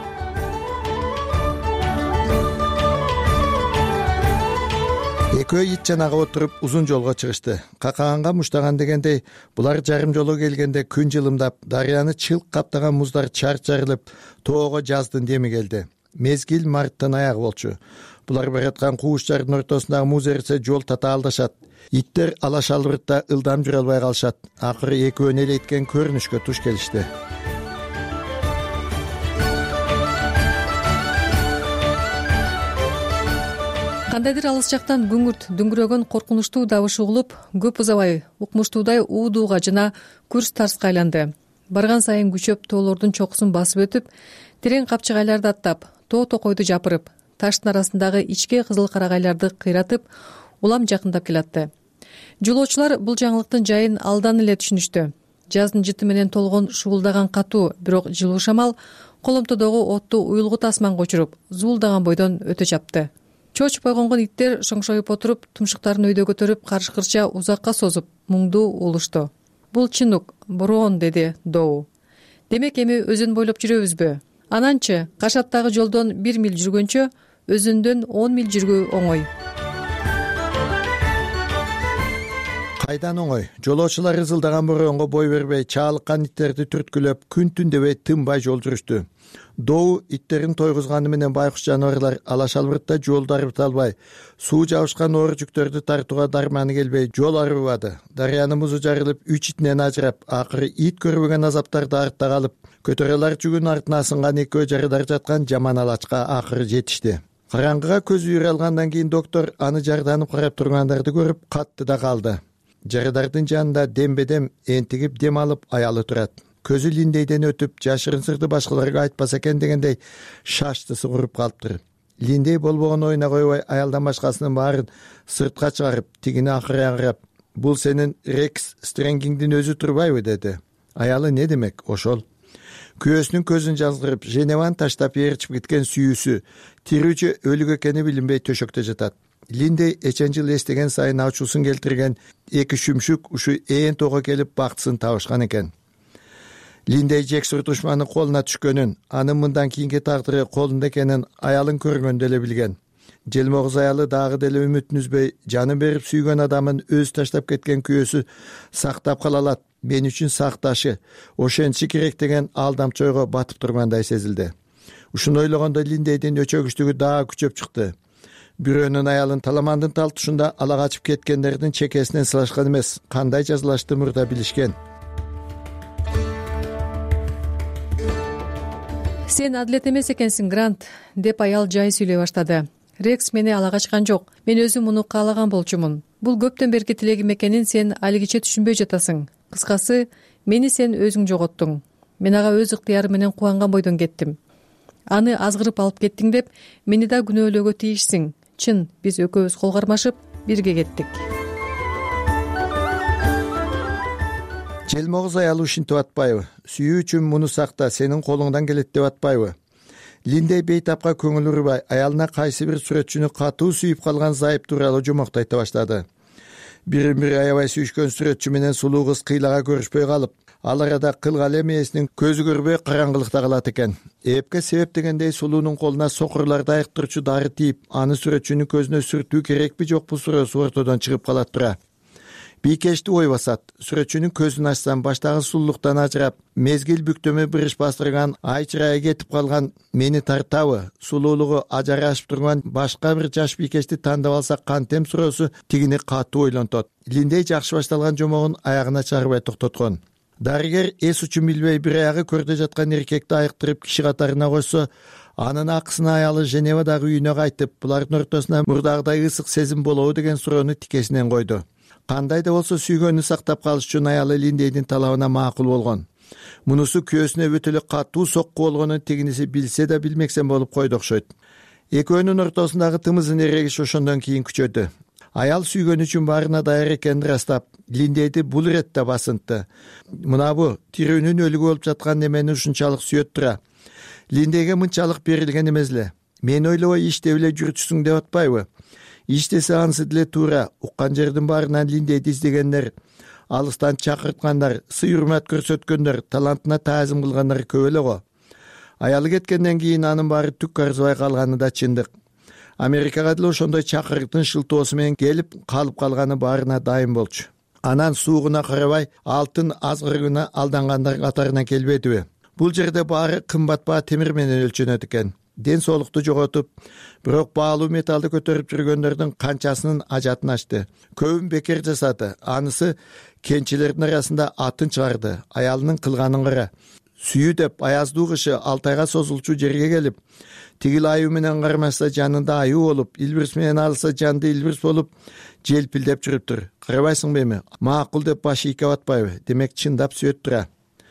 [SPEAKER 17] Экөө ит жанага отуруп узун жолго чыгышты. Какаганга муштаган дегендей, булар жарым жолго келгенде күн жылымдап, дарыяны чылк каптаган муздар чарчарылып, тоого жаздын деми келди. Мезгил марттын аягы болчу. Булар бараткан кууштардын ортосундагы муз эрисе жол тата алдашат. Иттер ала шалбыртта ылдам жүрө албай калышат. Акыры экөөнү элейткен көрүнүшкө туш келишти.
[SPEAKER 18] Кандайдыр алыс жактан күңүрт дүңгүрөгөн коркунучтуу дабыш угулуп, көп узабай укмуштуудай уудууга жана күрс тарска айланды. Барган сайын күчөп тоолордун чокусун басып өтүп, терең капчыгайларды аттап, тоо токойду жапырып, таштын арасындагы ичке кызыл карагайларды кыйратып, улам жакындап келатты. Жолоочулар бул жаңылыктын жайын алдан эле түшүнүштү. Жаздын жыты менен толгон шуулдаган катуу, бирок жылуу шамал коломтодогу отту уюлгут асманга учуруп, зуулдаган бойдон өтө чапты. Чоочуп койгонгон иттер шоңшоюп отуруп, тумшуктарын өйдө көтөрүп, каршы-кырча узакка созуп, муңдуу уулушту. Бул чынук, бороон, деди Доу. Демек эми өзөн бойлоп жүрөбүзбү? Ананчы Кашаттагы жолдон 1 миль жүргөнчө, өзөндөн 10 миль жүргөө оңой.
[SPEAKER 17] Кайдан оңой? Жолоочулар ызылдаган бороонго бой бербей, чаалыккан иттерди түрткүлөп, күн түн дебей тынбай жол жүрүштү. Доу иттерин тойгузганы менен байкуш жаныбарлар ала шалбыртта жолду арбыта албай, суу жабышкан оор жүктөрдү тартууга дарманы келбей жол арбыбады. Дарыянын музу жарылып, 3 итинен ажырап, акыры ит көрбөгөн азаптарды артта калып, көтөрөлөр жүгүн артына асынган экөө жарыдар жаткан жаман алачка акыры жетишти. Караңгыга көзү үйрө алгандан кийин доктор аны жарданып карап тургандарды көрүп катты да калды. Жарыдардын жанында дембедем энтигип дем алып аялы турат. Көзү Линдейден өтүп, жашырын сырды башкаларга айтпаса экен дегендей шаштысы куруп калыптыр. Линдей болбогон оюна койбой, аялдан башкасынын баарын сыртка чыгарып, тигине акыры аңырап, бул сенин Рекс Стрэнгиңдин өзү турбайбы, деди. Аялы не демек, ошол. Күйөөсүнүн көзүн жазгырып, Женеваны таштап ээрчип кеткен сүйүүсү, тирүүчү өлүк экени билинбей төшөктө жатат. Линдей эчен жыл эстеген сайын ачуусун келтирген эки шүмшүк ушу ээн тоого келип бактысын табышкан экен. Линдей Жексур душманын колуна түшкөнүн, анын мындан кийинки тагдыры колунда экенин аялын көргөндө эле билген. Желмогуз аялы дагы деле үмүтүн үзбөй, жанын берип сүйгөн адамын өзү таштап кеткен күйөөсү сактап кала алат, мен үчүн сакташы, ошентиши керек деген алдамчы ойго батып тургандай сезилди. Ушуну ойлогондо Линдейдин өчөгүчтүгү дагы күчөп чыкты. Бирөөнүн аялын таламандын талтушунда ала качып кеткендердин чекесинен сылашкан эмес, кандай жазылашты мурда билишкен.
[SPEAKER 18] Сен адилет эмес экенсиң, Грант, деп аял жай сүйлөй баштады. Рекс мени ала качкан жок. Мен өзүм муну каалаган болчумун. Бул көптөн берки тилегим экенин сен алигиче түшүнбөй жатасың. Кыскасы, мени сен өзүң жоготтуң. Мен ага өз ыктыярым менен кубанган бойдон кеттим. Аны азгырып алып кеттиң деп мени да күнөөлөөгө тийишсиң. Чын, биз экөөбүз кол кармашып бирге кеттик.
[SPEAKER 17] Желмогуз аял ушинтип атпайбы? Сүйүү үчүн муну сакта, сенин колуңдан келет деп атпайбы? Линдей бейтапка көңүл урбай, аялына кайсы бир сүрөтчүнү катуу сүйүп калган зайып тууралуу жомокту айта баштады. Бирин бири аябай сүйүшкөн сүрөтчү менен сулуу кыз кыйлага көрүшпөй калып, ал арада кылгал эмесинин көзү көрбөй караңгылыкта калат экен. Эпке себеп дегендей сулуунун колуна сокурларды айыктырчу дары тийип, аны сүрөтчүнүн көзүнө сүртүү керекпи жокпу суроосу ортодон чыгып калат тура. Бийкешти ой басат. Сүрөтчүнүн көзүн ачсам баштагы сулуулуктан ажырап, мезгил бүктөмө бириш бастырган, ай чырайы кетип калган мени тартабы, сулуулугу ажары ашып турган башка бир жаш бийкешти тандап алсак кантем суроосу тигини катуу ойлонтот. Линдей жакшы башталган жомогун аягына чыгарбай токтоткон. Дарыгер эс учун билбей бир аягы көрдө жаткан эркекти айыктырып киши катарына койсо, анын акысына аялы Женевадагы үйүнө кайтып, булардын ортосуна мурдагыдай ысык сезим болобу деген суроону тикесинен койду. Кандай да болсо сүйгөнүн сактап калыш үчүн аялы Линдейдин талабына макул болгон. Мунусу күйөөсүнө өтө эле катуу сокку болгонун тигиниси билсе да билмексен болуп койду окшойт. Экөөнүн ортосундагы тымызын эрегиш ошондон кийин күчөдү. Аял сүйгөн үчүн баарына даяр экенин ырастап, Линдейди бул иретте басынтты. Мына бу тирүүнүн өлүгү болуп жаткан немени ушунчалык сүйөт тура. Линдейге мынчалык берилген эмес эле. Мен ойлобой иштеп эле жүрчүсүң деп атпайбы? Иштесе анысы деле туура. Уккан жердин баарынан Линдейди издегендер, алыстан чакырткандар, сый урмат көрсөткөндөр, талантына таазим кылгандар көп эле го. Аялы кеткенден кийин анын баары түк арзыбай калганы да чындык. Америкага деле ошондой чакырыктын шылтоосу менен келип калып калганы баарына дайым болчу. Анан суугуна карабай, алтын азгырыгына алдангандар катарына келбедиби? Бул жерде баары кымбат баа темир менен өлчөнөт экен. Ден соолукту жоготуп, бирок баалуу металлды көтөрүп жүргөндөрдүн канчасынын ажатын ачты. Көбүн бекер жасады. Анысы кенчелердин арасында атын чыгарды. Аялынын кылганын кара. Сүйүү деп аяздуу кышы 6 айга созулчу жерге келип, тигил аюу менен кармашса жанында аюу болуп, илбирс менен алса жанды илбирс болуп, желпилдеп жүрүптүр. Карабайсыңбы эми? Макул деп баш ийкеп атпайбы? Демек чындап сүйөт тура.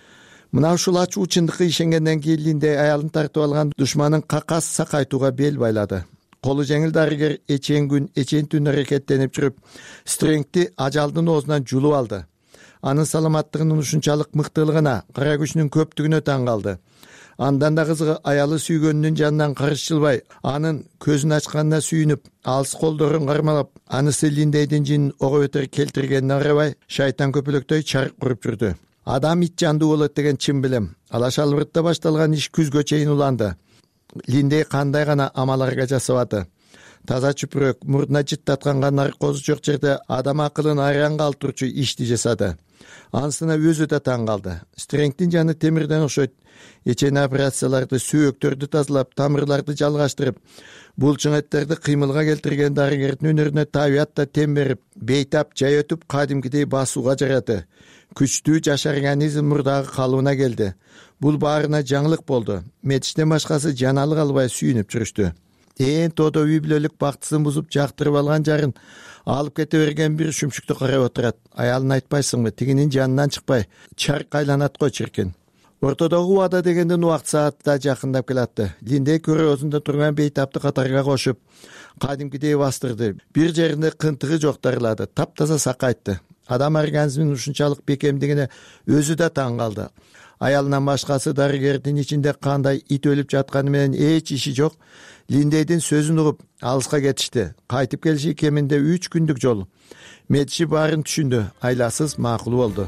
[SPEAKER 17] Мына ушул ачуу чындыкка ишенгенден кийин Линдей аялын тартып алган душманын какас сакайтууга бел байлады. Колу жеңил дарыгер эчен күн, эчен түн аракеттенип жүрүп, Стрэнгти ажалдын оозунан жулуп алды. Анын саламаттыгынын ушунчалык мыктылыгына, кара күчүнүн көптүгүнө таң калды. Андан да кызыгы аялы сүйгөнүнүн жанынан карышчылбай, анын көзүн ачканына сүйүнүп, алыс колдорун кармалап, анысы Линдейдин жинин ого бетер келтиргенине карабай, шайтан көпөлөктөй чарк куруп жүрдү. Адам ит жандуу болот деген чын билем. Алаш албыртта башталган иш күзгө чейин уланды. Линдей кандай гана амаларга жасабады. Таза чүпүрөк, мурдуна жыттатканга наркоз жок жерде адам акылын айран калтырчу ишти жасады. Анысына өзү да таң калды. Стрэнгтин жаны темирден окшойт. Эчен операцияларды, сүйөктөрдү тазалап, тамырларды жалгаштырып, булчуңеттерди кыймылга келтирген дарыгердин өнөрүнө табият да тем берип, бейтап жай өтүп кадимкидей басууга жараты. Күчтүү жаш организм мурдагы калыбына келди. Бул баарына жаңылык болду. Метиштен башкасы жаналы калбай сүйүнүп жүрүштү. Тодо үй бүлөлүк бактысын бузуп жактырып алган жарын алып кете берген бир шүмшүктү карап отурат. Аялына айтпайсыңбы, тигинин жанынан чыкпай, чарк айланат го чиркин. Ортодогу убада дегенден убакыт сааты да жакындап келатты. Линдей көрөөсүндө турган бейтапты катарга кошуп, кадимкидей бастырды. Бир жеринде кынтыгы жок дарылады, таптаза сакайтты. Адам организминин ушунчалык бекемдигине өзү да таң калды. Аялынан башкасы дарыгердин ичинде кандай ит өлүп жатканы менен эч иши жок. Линдейдин сөзүн угуп алыска кетишти. Кайтып келиши кеминде 3 күндүк жол. Медичи баарын түшүндү. Айласыз макул болду.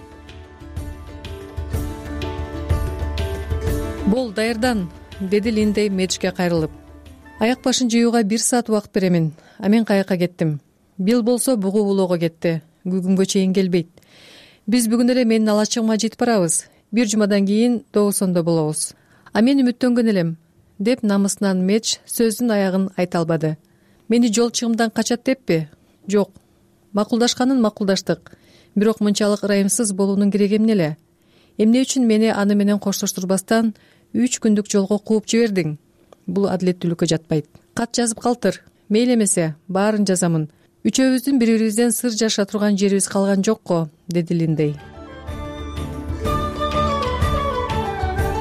[SPEAKER 18] Бол даярдан, деди Линдей медичке кайрылып. Аяк башын жууга 1 саат убакыт беремин. А мен каяка кеттим. Бил болсо бугу улоого кетти. Бүгүнгө чейин келбейт. Биз бүгүн эле менин алачыгыма жетип барабыз. 1 жумадан кийин Доусондо болобуз. А мен үмүттөнгөн элем, деп намысынан Медж сөздүн аягын айта албады. Мени жол чыгымдан качат деппи? Жок. Макулдашканын макулдаштык. Бирок мынчалык ырайымсыз болуунун кереги эмне эле? Эмне үчүн мени аны менен коштоштурбастан 3 күндүк жолго кууп жибердиң? Бул адилеттүүлүккө жатпайт. Кат жазып калтыр. Мейли эмесе, баарын жазамын. Үчөөбүздүн бири-бирибизден сыр жаша турган жерибиз калган жок го, деди Линдей.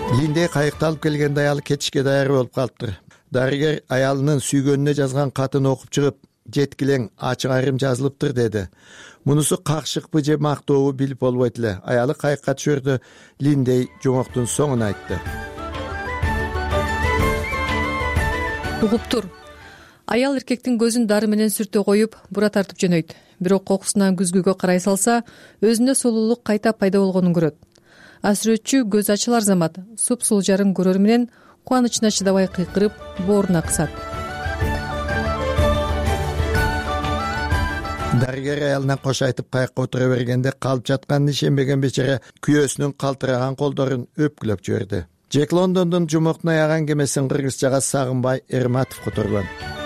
[SPEAKER 17] Линдей кайыкты алып келгенде аялы кетишке даяр болуп калыптыр. Дарыгер аялынын сүйгөнүнө жазган катын окуп чыгып, жеткилең ачык айрым жазылыптыр деди. Мунусу какшыкпы же мактообу билип болбойт эле. Аялы кайыкка түшөрдө Линдей жомоктун соңун айтты.
[SPEAKER 18] Угуп тур. Аял эркектин көзүн дары менен сүртө коюп, бура тартып жөнөйт. Бирок кокусунан күзгүгө карай салса, өзүнө сулуулук кайта пайда болгонун көрөт. Асүрөтчү көз ачылар замат суп-сулуу жарын көрөр менен кубанычына чыдабай кыйкырып, бооруна кысат.
[SPEAKER 17] Дарыгер аялына кош айтып кайыкка отура бергенде калып жатканын ишенбеген бечара күйөөсүнүн калтыраган колдорун өпкүлөп жиберди. Джек Лондондун жомоктун аяк аңгемесин кыргызчага Сагынбай Эрматов которгон.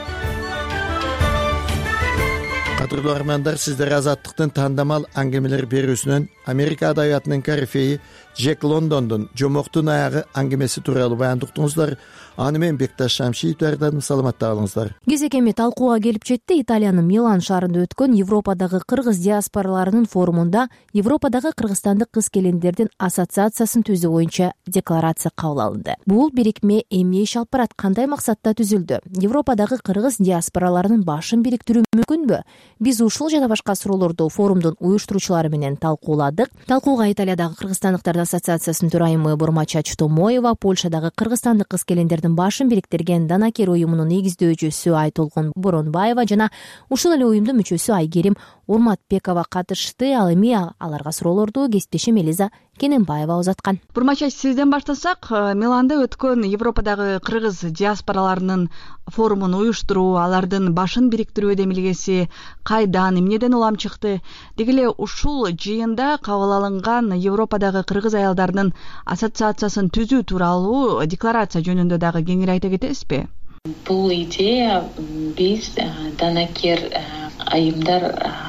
[SPEAKER 17] Кадырлуу армандар, сиздер Азаттыктын тандамал аңгемелер берүүсүнөн Америка адабиятынын корифеи Джек Лондондун жомоктун аягы аңгемеси тууралуу баяндуктуңуздар. Аны мен Бекташ Шамшиев даярдадым. Саламатта калыңыздар.
[SPEAKER 1] Кезекеме талкууга келип жетти. Италиянын Милан шаарында өткөн Европадагы кыргыз диаспораларынын форумунда Европадагы кыргызстандык кыз-келиндердин ассоциациясын түзүү боюнча декларация кабыл алынды. Бул бирикме эмне иш алып барат, кандай максатта түзүлдү? Европадагы кыргыз диаспораларынын башын бириктирүү мүмкүнбү? Биз ушул жана башка суроолорду форумдун уюштуруучулары менен талкууладык. Талкууга Италиядагы кыргызстандыктардын ассоциациясынын төрайымы Бурмача Чтомоева, Польшадагы кыргызстандык кыз-келиндердин башын бириктирген Данакер уюмунун негиздөөчүсү Айтолгон Боронбаева жана ушул эле уюмдун мүчөсү Айгерим Урматбекова катышты. Ал эми аларга суроолорду кесиптешим Элиза Кененбаева узаткан.
[SPEAKER 16] Бурмача, сизден баштасак, Миланда өткөн Европадагы кыргыз диаспораларынын форумун уюштуруу, алардын башын бириктирүү демилгеси кайдан, эмнеден улам чыкты? Деги эле ушул жыйында кабыл алынган Европадагы кыргыз аялдарынын ассоциациясын түзүү тууралуу декларация жөнүндө дагы кеңири айта кетесизби?
[SPEAKER 19] Бул идея биз Данакер айымдар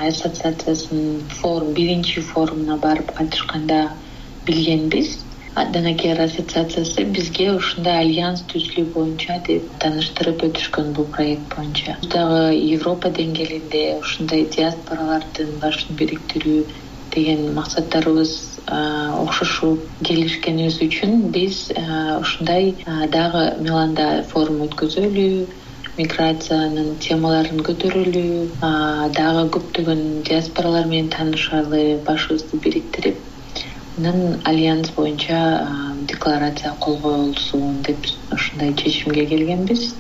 [SPEAKER 19] ассоциациясынын биринчи форумуна барып катышканда билгенбиз. Данакер ассоциациясы бизге ушундай альянс түзүлүү боюнча деп тааныштырып өтүшкөн бул проект боюнча. Дагы Европа деңгээлинде ушундай диаспоралардын башын бириктирүү деген максаттарыбыз окшошуп келишкенибиз үчүн биз ушундай дагы Миланда форум өткөзөлү, миграциянын темаларын көтөрөлү, дагы көптөгөн диаспоралар менен таанышалы, башыбызды бириктирип, анан альянс боюнча декларация кол коюлсун деп ушундай чечимге келгенбиз.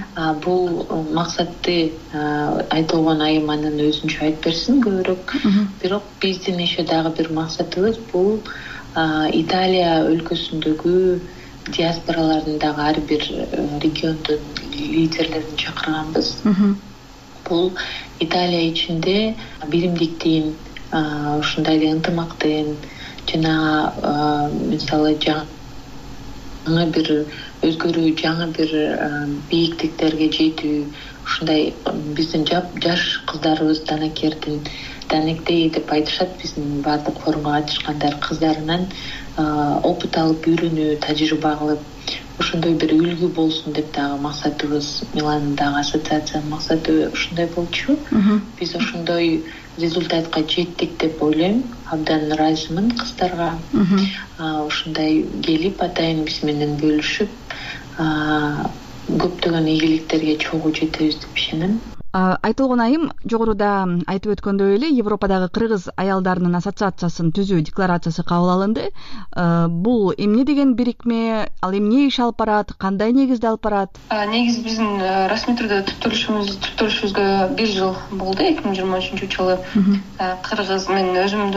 [SPEAKER 19] Бул максатты Айтолгон айым анын өзүнчө айтып берсин көбүрөөк. Бирок биздин еще дагы бир максатыбыз бул Италия өлкөсүндөгү диаспоралардын дагы ар бир региондун лидерлерин чакырганбыз. Бул Италия ичинде биримдиктин, ушундай эле ынтымактын жана мисалы жаңы бир өзгөрүү, жаңы бир бийиктиктерге жетүү, ушундай биздин жаш кыздарыбыз Данекдей деп айтышат, биздин баардык форумга катышкандар кыздарынан опыт алып, үйрөнүү, тажрыйба кылып, ошондой бир үлгү болсун деп дагы максатыбыз. Миландагы ассоциациянын максаты ушундай болчу. Биз ошондой результатка жеттик деп ойлойм. Абдан ыраазымын кыздарга. Ушундай келип атайын биз менен бөлүшүп, көптөгөн ийгиликтерге чогуу жетебиз деп ишенем.
[SPEAKER 16] Айтолгон айым жогоруда айтып өткөндөй эле Европадагы кыргыз аялдарынын ассоциациясын түзүү декларациясы кабыл алынды. Бул эмне деген бирикме, ал эмне иш алып барат, кандай негизде алып барат?
[SPEAKER 20] Негизи биздин расмий түрдө түптөлүшүбүзгө 1 жыл болду, 2023 жылы. Кыргыз, мен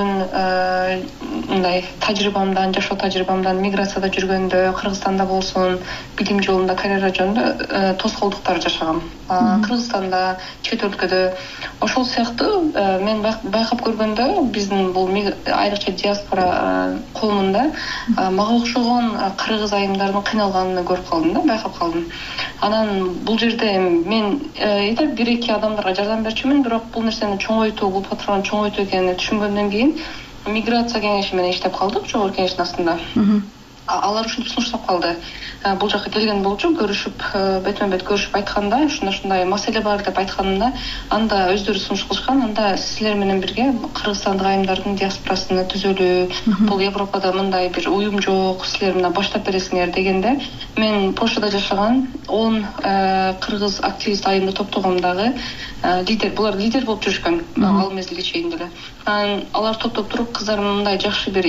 [SPEAKER 20] өзүмдүн мындай тажрыйбамдан, жашоо тажрыйбамдан миграцияда жүргөндө, Кыргызстанда болсун, билим жолунда, карьера жолунда тоскоолдуктар жашагам. Кыргызстанда, чет өлкөдө. Ошол сыяктуу мен байкап көргөндө биздин бул айрыкча диаспора коомунда мага окшогон кыргыз айымдардын кыйналганын көрүп калдым да, байкап калдым. Анан бул жерде мен бир-эки адамдарга жардам берчүмүн, бирок бул нерсени чоңойтуу, бул платформаны чоңойтуу экенин түшүнгөндөн кийин миграция кеңеши менен иштеп калдык, жогорку кеңештин астында. алар ушинтип сунуштап калды. Бул жака келген болчу, көрүшүп, бетме бет көрүшүп айтканда, ушундай маселе бар деп айтканымда, анда өздөрү сунуш кылышкан. Анда силер менен бирге Кыргызстандык айымдардын диаспорасыны түзөлүү, бул Европада мындай бир уюм жок, силер мына баштап бересиңер дегенде, мен Польшада жашаган 10 кыргыз активист айымды топтогом дагы лидер, булар лидер болуп жүрүшкөн ал мезгилге чейин деле. Алар топтоп туруп, кыздарым мындай жакшы бир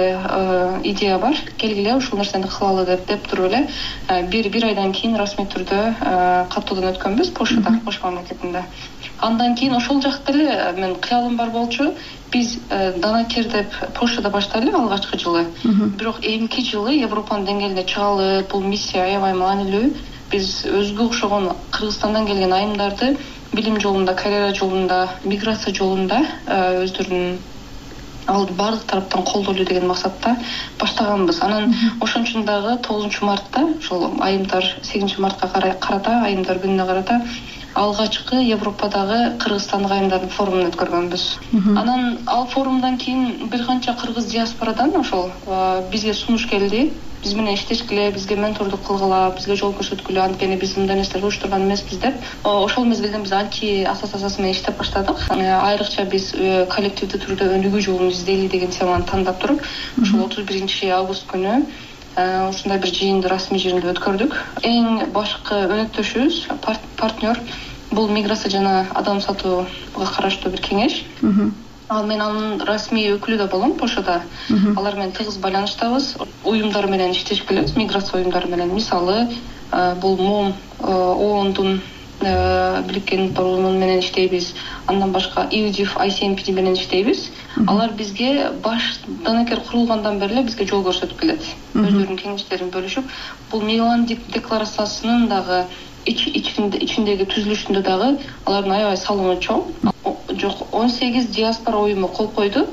[SPEAKER 20] идея бар, келгиле ушул нерсени кылалы деп туруп эле бир айдан кийин расмий түрдө каттоодон өткөнбүз Польшада, Польша мамлекетинде. Андан кийин ошол жакта эле мен кыялым бар болчу. Биз Данакер деп Польшада баштайлы алгачкы жылы. Бирок эмки жылы Европанын деңгээлине чыгалы, бул миссия аябай маанилүү. Биз өзгө окшогон Кыргызстандан келген айымдарды билим жолунда, карьера жолунда, миграция жолунда өздөрүнүн баардык тараптан колдоолу деген максатта баштаганбыз. Анан ошон үчүн дагы 9 мартта, ошол айымдар 8 мартка карата, айымдар күнүнө карата алгачкы Европадагы Кыргызстандык айымдардын форумун өткөргөнбүз. Анан ал форумдан кийин бир канча кыргыз диаспорадан ошол бизге сунуш келди. Биз менен иштешкиле, бизге ментордук кылгыла, бизге жол көрсөткүлө, анткени биз мындай нерселерди уюштурган эмеспиз деп. Ошол мезгилден биз анти ассоциациясы менен иштеп баштадык. Айрыкча биз коллективдүү түрдө өнүгүү жолун издейли деген теманы тандап туруп, ошол 31 август күнү ушундай бир жыйынды, расмий жыйынды өткөрдүк. Эң башкы өнөктөшүбүз, партнер бул миграция жана адам сатууга караштуу бир кеңеш. Мен анын расмий өкүлү да болом Польшада. Алар менен тыгыз байланыштабыз. Уюмдар менен иштешип келебиз, миграция уюмдары менен. Мисалы, бул МОМ, ООНдун Биликкен уюму менен иштейбиз. Андан башка ИУДИФ, ICMPD менен иштейбиз. Алар бизге Данакер курулгандан бери бизге жол көрсөтүп келет. Өздөрүнүн кеңештерин бөлүшүп, бул Милан декларациясынын дагы ичиндеги түзүлүшүндө дагы алардын аябай салымы чоң. Жок, 18 диаспора уюму кол койду.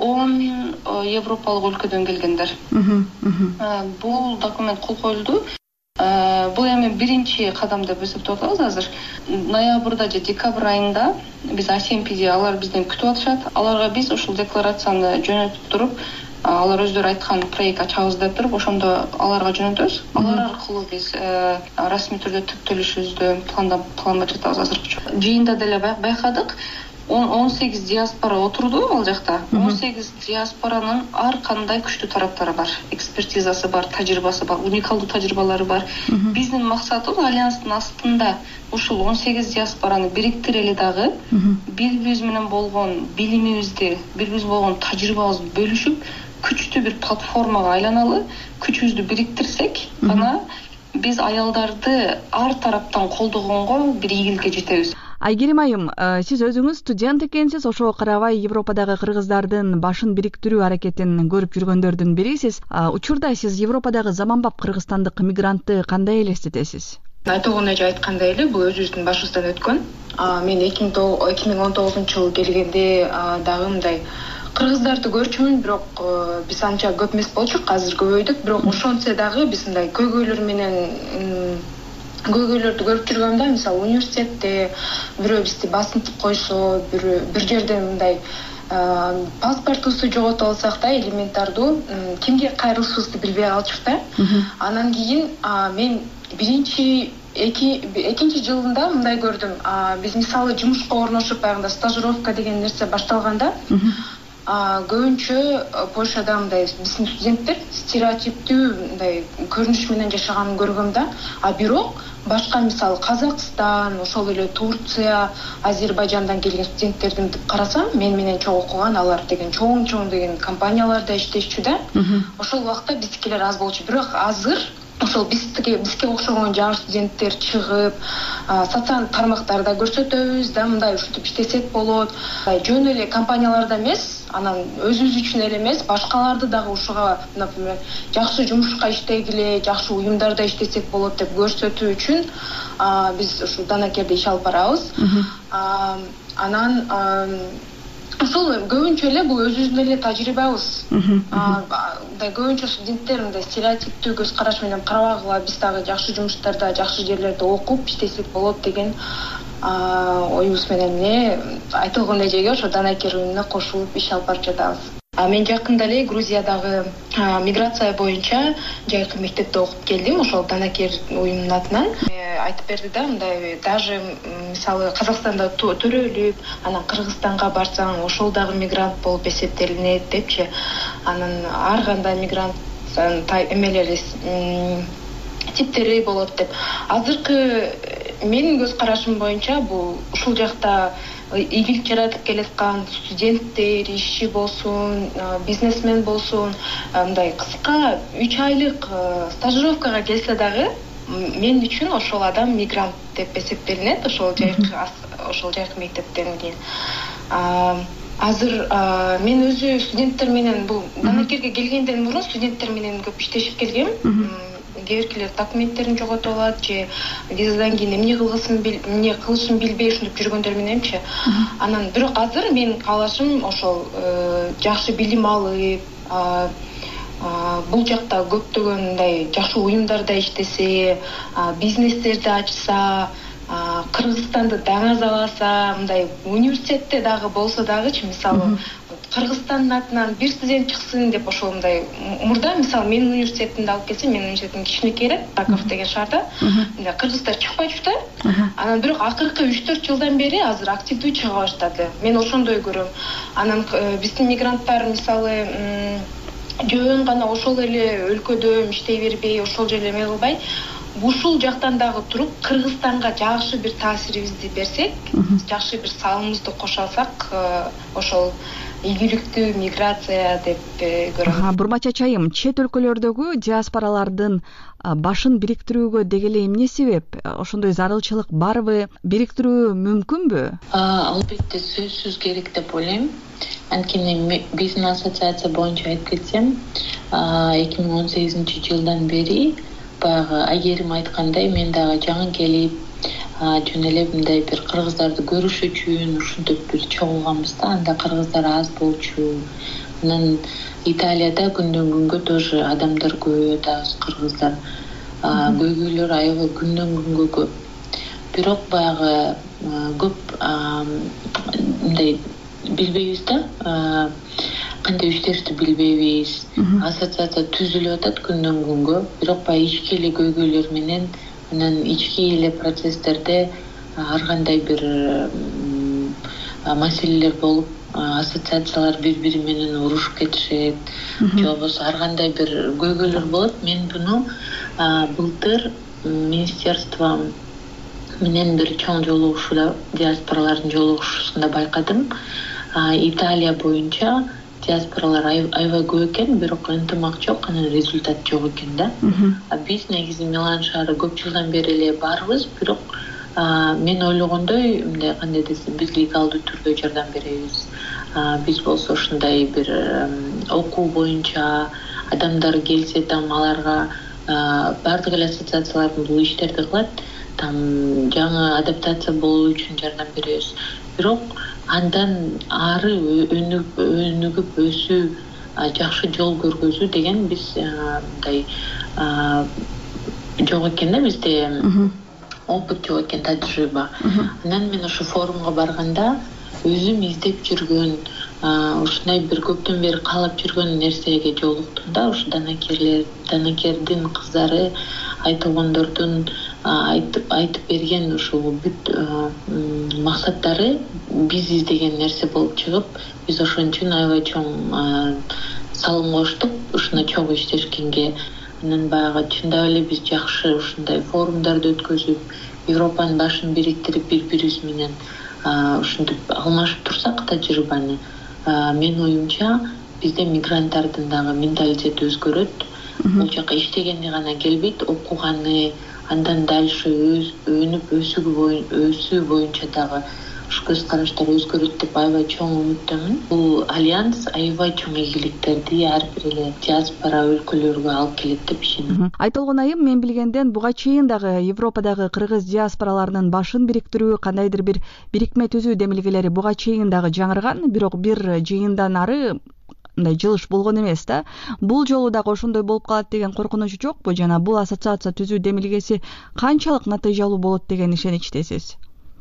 [SPEAKER 20] 10 европалык өлкөдөн келгендер. Бул документ кол коюлду. Бул эми биринчи кадам деп эсептеп атабыз азыр. Ноябрда же декабрь айында биз ICMPD алар бизден күтүп атышат. Аларга биз ушул декларацияны жөнөтүп туруп, алар өздөрү айткан проект ачабыз деп туруп, ошондо аларга жөнөтөбүз. Алар аркылуу биз расмий түрдө түптөлүшүбүздү пландап жатабыз азыркыча. Жыйында деле байкадык. 18 диаспора отурду ал жакта. 18 диаспоранын ар кандай күчтүү тараптары бар. Экспертизасы бар, тажрыйбасы бар, уникалдуу тажрыйбалары бар. Биздин максатыбыз альянстын астында ушул 18 диаспораны бириктирели дагы бири-бирибиз менен болгон билимибизди, бири-бирибиз болгон тажрыйбабызды бөлүшүп, күчтүү бир платформага айланалы, күчүбүздү бириктирсек, гана биз аялдарды ар тараптан колдогонго бир ийгиликке жетебиз.
[SPEAKER 16] Айгерим айым, сиз өзүңүз студент экенсиз, ошого карабай Европадагы кыргыздардын башын бириктирүү аракетин көрүп жүргөндөрдүн бирисиз. Учурда сиз Европадагы заманбап кыргызстандык мигрантты кандай элестетесиз?
[SPEAKER 19] Айтылган эже айткандай эле, бул өзүбүздүн башыбыздан өткөн. Мен 2019-жылы келгенде дагы мындай кыргыздарды көрчүмүн, бирок биз анча көп эмес болчук, азыр көбөйдүк, бирок ошончо дагы биз мындай көйгөйлөр менен көйгөйлөрдү көрүп жүргөмдө, мисалы университетте бирөө бизди басынтып койсо, бир жерде мындай паспортубузду жоготуп алсак да, элементардуу кимге кайрылышыбызды билбей калчук да. Анан кийин мен экинчи жылында мындай көрдүм. Биз мисалы жумушка орношуп, баягында стажировка деген нерсе башталганда, көбүнчө Польшада мындай биздин студенттер стереотиптүү мындай көрүнүш менен жашаганын көргөм да. Бирок башка мисалы Казакстан, ошол эле Турция, Азербайжандан келген студенттердин карасам, мен менен чогуу окуган алар деген чоң деген компанияларда иштешчү да. Ошол убакта биздикилер аз болчу, бирок азыр ошол бизге окшогон жаш студенттер чыгып, социалдык тармактарда көрсөтөбүз да, мындай ушинтип иштесек болот. Жөн эле компанияларда эмес, анан өзүбүз үчүн эле эмес, башкаларды дагы ушуга, например, жакшы жумушка иштегиле, жакшы уюмдарда иштесек болот деп көрсөтүү үчүн биз ушу Данакерде иш алып барабыз. Анан ошол көбүнчө эле бул өзүбүздүн эле тажрыйбабыз. Көбүнчө студенттер мындай стереотиптүү көз караш менен карабагыла, биз дагы жакшы жумуштарда, жакшы жерлерде окуп иштесек болот деген оюбуз менен айтылган эжеге ошо Данакер уюмуна кошулуп иш алып барып жатабыз. Мен жакында эле Грузиядагы миграция боюнча жайкы мектепте окуп келдим, ошол Данакер уюмунун атынан. Айтып берди да, мындай даже мисалы Казакстанда төрөлүп, анан Кыргызстанга барсаң, ошол дагы мигрант болуп эсептелинет депчи. Анан ар кандай мигрант эмелери типтери болот деп. Азыркы менин көз карашым боюнча бул ушул жакта ийгилик жаратып келаткан студенттер, ишчи болсун, бизнесмен болсун, мындай кыска 3 айлык стажировкага келсе дагы мен үчүн ошол адам мигрант деп эсептелинет, ошол жайкы мектептен кийин. Азыр мен өзү студенттер менен бул Данакерге келгенден мурун студенттер менен көп иштешип келгем. Кээ биркилер документтерин жоготуп алат же визадан кийин эмне кылышын билбей ушинтип жүргөндөр мененчи. Анан бирок азыр менин каалашым ошол жакшы билим алып, бул жакта көптөгөн мындай жакшы уюмдарда иштесе, бизнестерди ачса, Кыргызстанды даңазаласа, мындай университетте дагы болсо дагычы, мисалы Кыргызстандын атынан бир студент чыксын деп ошол мындай мурда мисалы менин университетимди алып келсем, менин университетим кичинекейирээк, Таков деген шаарда. Мындай кыргыздар чыкпайчу да. Анан бирок акыркы 3-4 жылдан бери азыр активдүү чыга баштады. Мен ошондой көрөм. Анан биздин мигранттар мисалы жөн гана ошол эле өлкөдө иштей бербей, ошол жерде эме кылбай, ушул жактан дагы туруп Кыргызстанга жакшы бир таасирибизди берсек, жакшы бир салымыбызды кошо алсак, ошол ийгиликтүү миграция деп көрөм.
[SPEAKER 16] Бурмач Ачайым, чет өлкөлөрдөгү диаспоралардын башын бириктирүүгө дегеле эмне себеп? Ошондой зарылчылык барбы? Бириктирүү мүмкүнбү?
[SPEAKER 21] Албетте сөзсүз керек деп ойлойм. Анткени биздин ассоциация боюнча айтып кетсем, 2018-жылдан бери баягы Айгерим айткандай, мен дагы жаңы келип, жөн эле мындай бир кыргыздарды көрүш үчүн ушинтип бир чогулганбыз да. Анда кыргыздар аз болчу. Анан Италияда күндөн күнгө тоже адамдар көбөйөт, аз кыргыздар. Көйгөйлөр аябай күндөн күнгө көп. Бирок баягы көп мындай билбейбиз да. Кандай иштерди билбейбиз. Ассоциация түзүлүп атат күндөн күнгө. Бирок баягы ички эле көйгөйлөр менен, анан ички эле процесстерде ар кандай бир маселелер болуп, ассоциациялар бири-бири менен урушуп кетишет, же болбосо ар кандай бир көйгөйлөр болот. Мен буну былтыр министерство менен бир чоң жолугушууда, диаспоралардын жолугушуусунда байкадым. Италия боюнча диаспоралар аябай көп экен, бирок ынтымак жок, анан результат жок экен да. Биз негизи Милан шаары көп жылдан бери эле барбыз, бирок мен ойлогондой, мындай кандай десем, биз легалдуу түрдө жардам беребиз. Биз болсо ушундай бир окуу боюнча адамдар келсе, там аларга бардык эле ассоциациялар бул иштерди кылат, там жаңы адаптация болуу үчүн жардам беребиз. Бирок андан ары өнүгүп өсүү, жакшы жол көргөзүү деген биз мындай жок экен да, бизде опыт жок экен, тажрыйба. Анан мен ошо форумга барганда өзүм издеп жүргөн, ушундай бир көптөн бери каалап жүргөн нерсеге жолуктум да. Ушу Данакердин кыздары айтылгондордун айтып берген ушул бүт максаттары биз издеген нерсе болуп чыгып, биз ошон үчүн аябай чоң салым коштук ушуна чогуу иштешкенге. Анан баягы чындап эле биз жакшы ушундай форумдарды өткөзүп, Европанын башын бириктирип, бири-бирибиз менен ушинтип алмашып турсак тажрыйбаны, менин оюмча бизде мигранттардын дагы менталитети өзгөрөт. Бул жака иштегени гана келбейт, окуганы, андан дальше өнүп өсүү боюнча дагы ушу көз караштар өзгөрөт деп аябай чоң үмүттөмүн. Бул альянс аябай чоң ийгиликтерди ар бир эле диаспора өлкөлөргө алып келет деп ишенем.
[SPEAKER 16] Айтолгон айым, мен билгенден буга чейин дагы Европадагы кыргыз диаспораларынын башын бириктирүү, кандайдыр бир бирикме түзүү демилгелери буга чейин дагы жаңырган, бирок бир жыйындан ары мындай жылыш болгон эмес да. Бул жолу дагы ошондой болуп калат деген коркунуч жокпу? Жана бул ассоциация түзүү демилгеси канчалык натыйжалуу болот деген ишеничтесиз?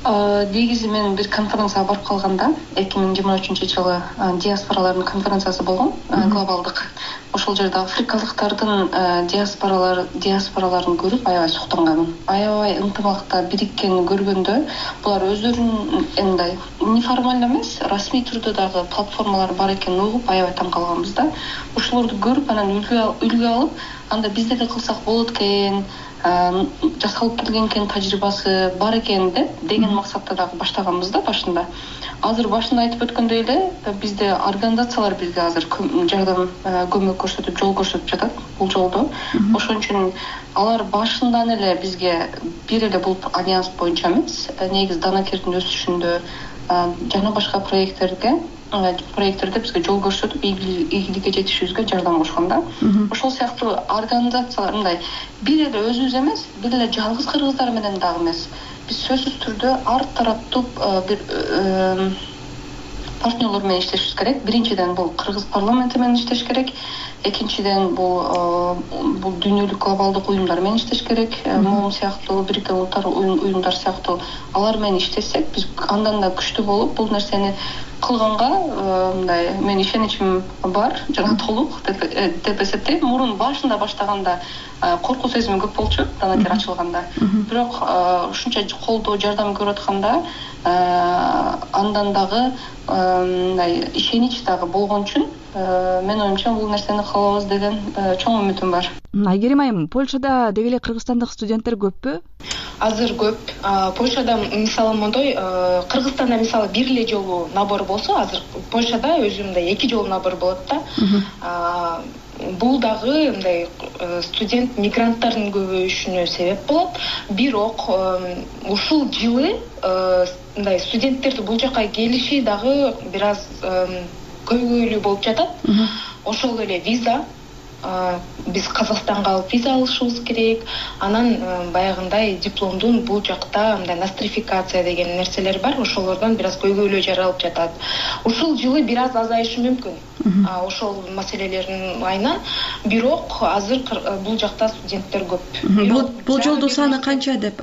[SPEAKER 20] негизи мен бир конференцияга барып калганда 2023-жылы диаспоралардын конференциясы болгон, глобалдык. Ошол жерде африкалыктардын диаспораларын көрүп аябай суктанганмын. Аябай ынтымакта бириккенин көргөндө булар өздөрүнүн мындай неформалдуу эмес, расмий түрдө дагы платформалар бар экенин угуп аябай таң калганбыз да. Ошолорду көрүп анан үлгү алып, анда биз деле кылсак болот экен, жасалып келген экен, тажрыйбасы бар экен деген максатта дагы баштаганбыз да башында. Азыр башында айтып өткөндөй эле, бизде организациялар бизге азыр жардам, көмөк көрсөтүп, жол көрсөтүп жатат бул жолдо. Ошон үчүн алар башындан эле бизге бир эле бул альянс боюнча эмес, негизи данакердин өсүшүндө жана башка проекттерде бизге жол көрсөтүп, ийгиликке жетишибизге жардам кошкон да. Ошол сыяктуу организациялар мындай бир эле өзүбүз эмес, бир эле жалгыз кыргыздар менен дагы эмес. Биз сөзсүз түрдө ар тараптуу бир партнерлор менен иштешибиз керек. Биринчиден бул кыргыз парламенти менен иштеш керек. Экинчиден бул дүйнөлүк глобалдык уюмдар менен иштеш керек. МОМ сыяктуу, Бириккен Улуттар уюмдар сыяктуу алар менен иштесек, биз андан да күчтүү болуп бул нерсени кылганга мындай мен ишеничим бар, жана толук деп эсептейм. Мурун башында баштаганда коркуу сезими көп болчу, данакер ачылганда. Бирок ушунча колдоо, жардам көрүп атканда андан дагы мындай ишенич дагы болгон үчүн мен оюмча бул нерсени кылабыз деген чоң үмүтүм бар.
[SPEAKER 16] Айгерим айым, Польшада деги эле кыргызстандык студенттер көппү?
[SPEAKER 19] Азыр көп. Польшада мисалы мондой, Кыргызстанда мисалы бир эле жолу набор болсо, азыр Польшада өзүмдөй 2 жолу набор болот да. Бул дагы мындай студент мигранттардын көбөйүшүнө себеп болот. Бирок ушул жылы мындай студенттерди бул жака келиши дагы бир аз көйгөйлүү болуп жатат. Ошол эле виза, биз Казакстанга алып виза алышыбыз керек. Анан баягындай дипломдун бул жакта мындай нострификация деген нерселер бар, ошолордон бир аз көйгөйлөө жаралып жатат. Ушул жылы бир аз азайышы мүмкүн. Ошол маселелердин айынан, бирок азыр бул жакта студенттер көп.
[SPEAKER 16] Бул жолдун саны канча деп?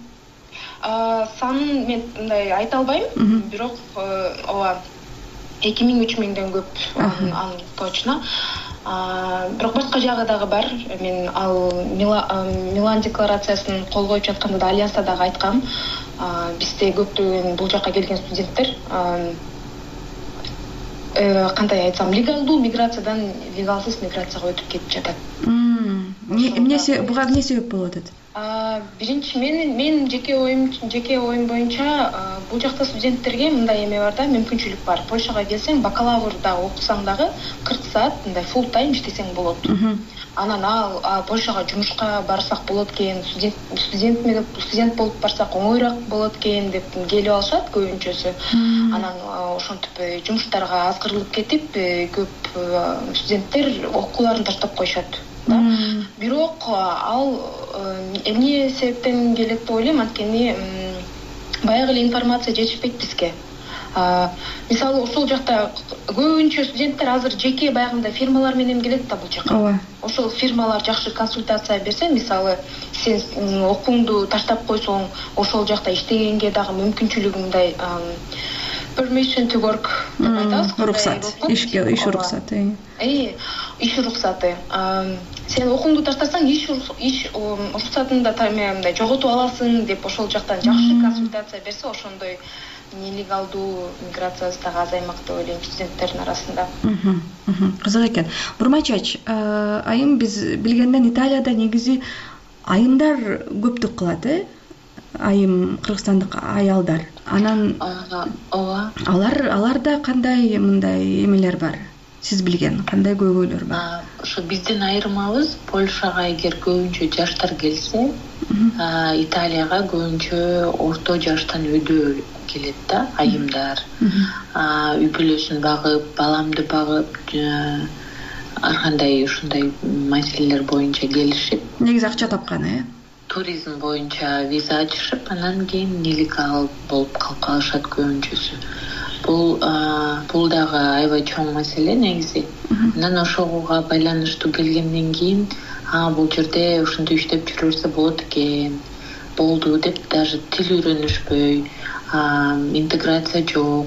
[SPEAKER 19] Санын мен мындай айта албайм, бирок ооба 2000-3000ден көп, аны точно. Бирок башка жагы дагы бар. Мен ал Милан декларациясын кол коюп жатканда да альянста дагы айткам. Бизде көптөгөн бул жака келген студенттер кандай айтсам, легалдуу миграциядан легалсыз миграцияга өтүп кетип жатат.
[SPEAKER 16] Буга эмне себеп болуп атат?
[SPEAKER 19] Биринчи мен жеке оюм боюнча бул жакта студенттерге мындай эме бар да, мүмкүнчүлүк бар. Польшага келсең, бакалаврда окусаң дагы 40 саат мындай full time иштесең болот. Анан Польшага жумушка барсак болот экен, студент болуп барсак оңоюраак болот экен деп келип алышат көбүнчөсү. Анан ошентип жумуштарга азгырылып кетип, көп студенттер окууларын таштап коюшат. Бирок ал эмне себептен келет деп ойлойм, анткени баягы эле информация жетишпейт бизге. Мисалы ошол жакта көбүнчө студенттер азыр жеке баягындай фирмалар менен келет да бул жака. Ошол фирмалар жакшы консультация берсе, мисалы сен окууңду таштап койсоң, ошол жакта иштегенге дагы мүмкүнчүлүгүңдай permission to work деп айтабыз.
[SPEAKER 16] Уруксат, иш уруксаты.
[SPEAKER 19] Иш уруксаты. Сен окууңду таштасаң, иш уруксатында мындай жоготуп аласың деп ошол жактан жакшы консультация берсе, ошондой нелегалдуу миграциясы дагы азаймак деп ойлойм студенттердин арасында.
[SPEAKER 16] Кызык экен. Бурмачач, айым биз билгенден Италияда негизи айымдар көптүк кылат, айым кыргызстандык аялдар. Анан аларда кандай мындай эмелер бар? Сиз билген кандай көйгөйлөр бар?
[SPEAKER 21] Ошо биздин айырмабыз, Польшага эгер көбүнчө жаштар келсе, Италияга көбүнчө орто жаштан өйдө келет да, айымдар. Үй бүлөсүн багып, баламды багып, ар кандай ушундай маселелер боюнча келишип.
[SPEAKER 16] Негизи акча тапкан,
[SPEAKER 21] туризм боюнча виза ачышып, анан кийин нелегал болуп калып калышат көбүнчөсү. Бул дагы аябай чоң маселе негизи. Анан ошого байланыштуу келгенден кийин, бул жерде ушинтип иштеп жүрө берсе болот экен. болду деп даже тил үйрөнүшпөй, интеграция жок.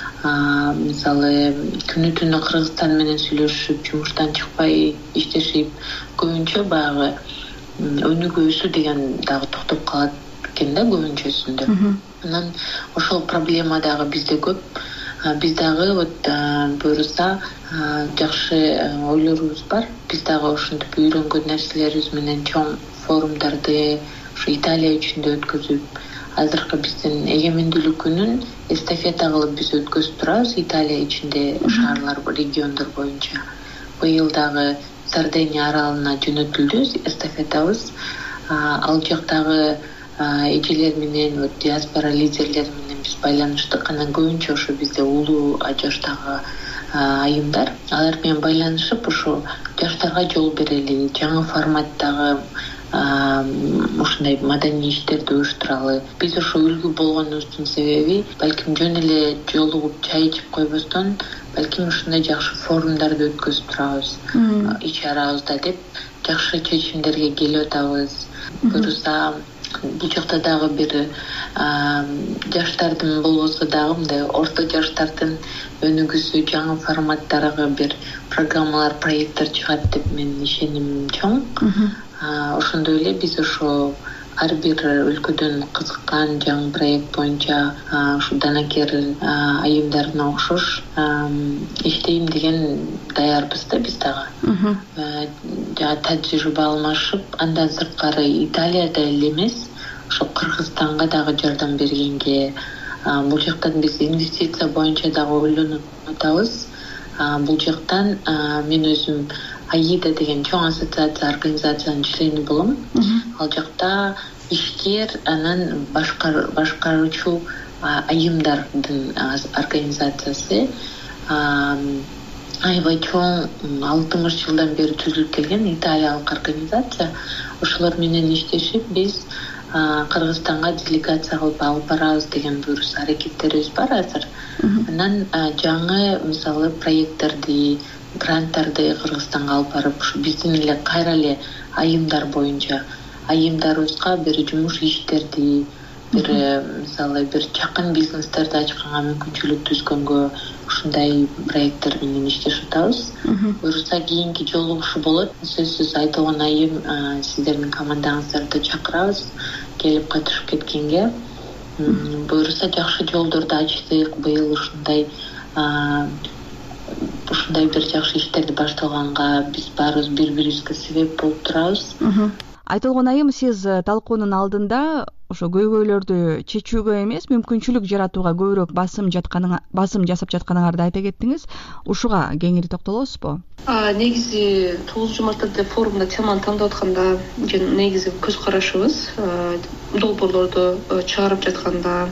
[SPEAKER 21] Мисалы күнү түнү Кыргызстан менен сүйлөшүп, жумуштан чыкпай иштешип, көбүнчө баягы өнүгүүсү деген дагы токтоп калат экен да көбүнчөсүндө. Анан ошол проблема дагы бизде көп. Биз дагы вот буюрса жакшы ойлорубуз бар. Биз дагы ошентип үйрөнгөн нерселерибиз менен чоң форумдарды ушу Италия ичинде өткөзүп, азыркы биздин эгемендүүлүк күнүн эстафета кылып биз өткөзүп турабыз Италия ичинде шаарлар, региондор боюнча. Быйыл дагы Сардиния аралына жөнөтүлдү эстафетабыз. Ал жактагы эжелер менен, диаспора лидерлери менен биз байланыштык. Анан көбүнчө ошо бизде улуу жаштагы айымдар. Алар менен байланышып, ошо жаштарга жол берели, жаңы форматтагы ушундай маданий иштерди уюштуралы. Биз ошо үлгү болгонубуздун себеби балким жөн эле жолугуп чай ичип койбостон, балким ушундай жакшы форумдарды өткөзүп турабыз ич арабызда деп жакшы чечимдерге келип атабыз. Буюрса бул жакта дагы бир жаштардын болбосо дагы мындай орто жаштардын өнүгүүсү, жаңы форматтагы бир программалар, проекттер чыгат деп менин ишенимим чоң. Ошондой эле биз ошо ар бир өлкөдөн кызыккан жаңы проект боюнча ушу данакер айымдарына окшош иштейм деген даярбыз да биз дагы. Тажрыйба алмашып, андан сырткары Италияда эле эмес, ошо Кыргызстанга дагы жардам бергенге, бул жактан биз инвестиция боюнча дагы ойлонуп атабыз. Бул жактан мен өзүм АИДа деген чоң ассоциация организациянын члени болом. Ал жакта ишкер, анан башкаруучу айымдардын организациясы. Аябай чоң 60 жылдан бери түзүлүп келген италиялык организация. Ошолор менен иштешип биз Кыргызстанга делегация кылып алып барабыз деген буюрса аракеттерибиз бар азыр. Анан жаңы мисалы проекттерди, гранттарды Кыргызстанга алып барып, ушу биздин эле кайра эле айымдар боюнча айымдарыбызга бир жумуш иштерди, бир мисалы бир чакын бизнестерди ачканга мүмкүнчүлүк түзгөнгө ушундай проекттер менен иштешип атабыз. Буюрса кийинки жолугушуу болот. Сөзсүз Айтогон айым сиздердин командаңыздарды чакырабыз келип катышып кеткенге. Буюрса жакшы жолдорду ачтык. Быйыл ушундай бир жакшы иштерди башталганга биз баарыбыз бири-бирибизге себеп болуп турабыз.
[SPEAKER 16] Айтолгон айым, сиз талкуунун алдында ошо көйгөйлөрдү чечүүгө эмес, мүмкүнчүлүк жаратууга көбүрөөк басым жасап жатканыңарды айта кеттиңиз. Ушуга кеңири токтолосузбу?
[SPEAKER 20] Негизи 9 мартта форумда теманы тандап атканда, негизи көз карашыбыз долбоорлорду чыгарып жатканда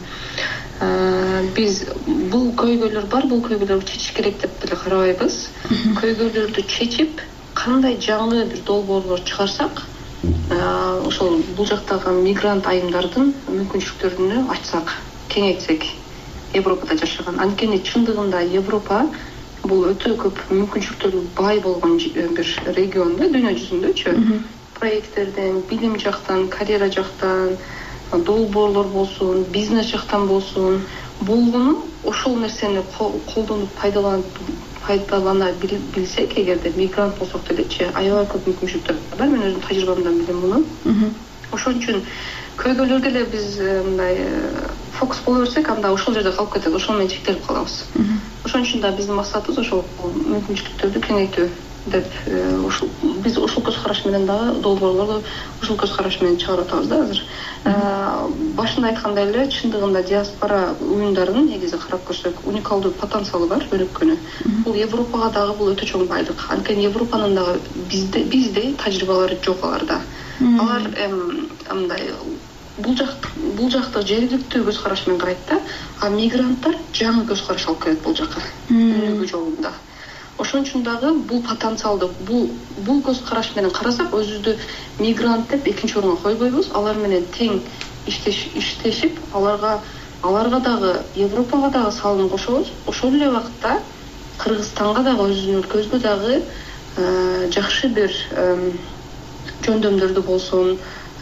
[SPEAKER 20] биз бул көйгөйлөр бар, бул көйгөйлөрдү чечиш керек деп деле карабайбыз. Көйгөйлөрдү чечип, кандай жаңы бир долбоорлор чыгарсак, ошол бул жактагы мигрант айымдардын мүмкүнчүлүктөрүнү ачсак, кеңейтсек, Европада жашаган. Анткени чындыгында Европа бул өтө көп мүмкүнчүлүктөргө бай болгон бир регион да дүйнө жүзүндөчү. Проекттерден, билим жактан, карьера жактан, долбоорлор болсун, бизнес жактан болсун, болгону ошол нерсени колдонуп пайдалана билсек, эгерде мигрант болсок делечи, аябай көп мүмкүнчүлүктөр бар. Мен өзүм тажрыйбамдан билем муну. Ошон үчүн көйгөйлөрдө эле биз мындай фокус боло берсек, анда ошол жерде калып кетет, ошол менен чектелип калабыз. Ошон үчүн да биздин максатыбыз ошол мүмкүнчүлүктөрдү кеңейтүү деп биз ошол көз караш менен дагы долбоорлорду ошол көз караш менен чыгарып атабыз да азыр. Башында айткандай эле, чындыгында диаспора уюмдарынын негизи карап көрсөк уникалдуу потенциалы бар өнүккөнү. Бул Европага дагы бул өтө чоң байлык. Анткени Европанын дагы биздей тажрыйбалары жок аларда. Алар мындай бул жакта жергиликтүү көз караш менен карайт да, а мигранттар жаңы көз караш алып келет бул жака өнүгүү жолунда. Ошон үчүн дагы бул потенциалды бул көз караш менен карасак, өзүбүздү мигрант деп экинчи орунга койбойбуз. Алар менен тең иштешип, аларга дагы Европага дагы салым кошобуз. Ошол эле убакытта Кыргызстанга дагы өзүбүздүн өлкөбүзгө дагы жакшы бир жөндөмдөрдү болсун,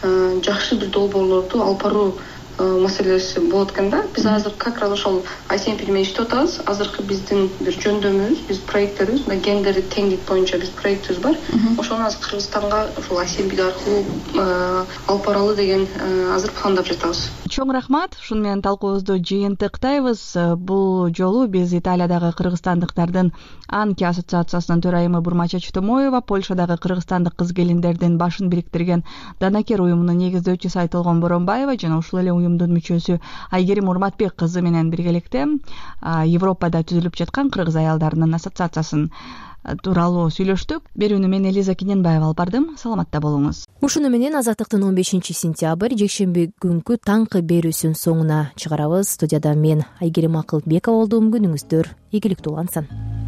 [SPEAKER 20] жакшы бир долбоорлорду алып баруу маселеси болот экен да. Биз азыр как раз ошол ICMP менен иштеп атабыз. Азыркы биздин бир жөндөмүбүз, биз проекттерибиз, мына гендердик теңдик боюнча биз проектибиз бар. Ошону азыр Кыргызстанга ошол ICMP аркылуу алып баралы деген азыр пландап жатабыз.
[SPEAKER 16] Чоң рахмат. Ушуну менен талкуубузду жыйынтыктайбыз. Бул жолу биз Италиядагы кыргызстандыктардын Анки ассоциациясынын төрайымы Бурмача Чутомоева, Польшадагы кыргызстандык кыз-келиндердин башын бириктирген Данакер уюмунун негиздөөчүсү Айтолгон Боронбаева жана ушул эле уюмдун мүчөсү Айгерим Урматбек кызы менен биргеликте Европада түзүлүп жаткан кыргыз аялдарынын ассоциациясын тууралуу сүйлөштүк. Берүүнү мен Элиза Кененбаева алып бардым. Саламатта болуңуз.
[SPEAKER 1] Ушуну менен Азаттыктын 15-сентябрь жекшемби күнкү таңкы берүүсүнүн соңуна чыгарабыз. Студияда мен Айгерим Акылбекова болдум. Күнүңүздөр ийгиликтүү улансын.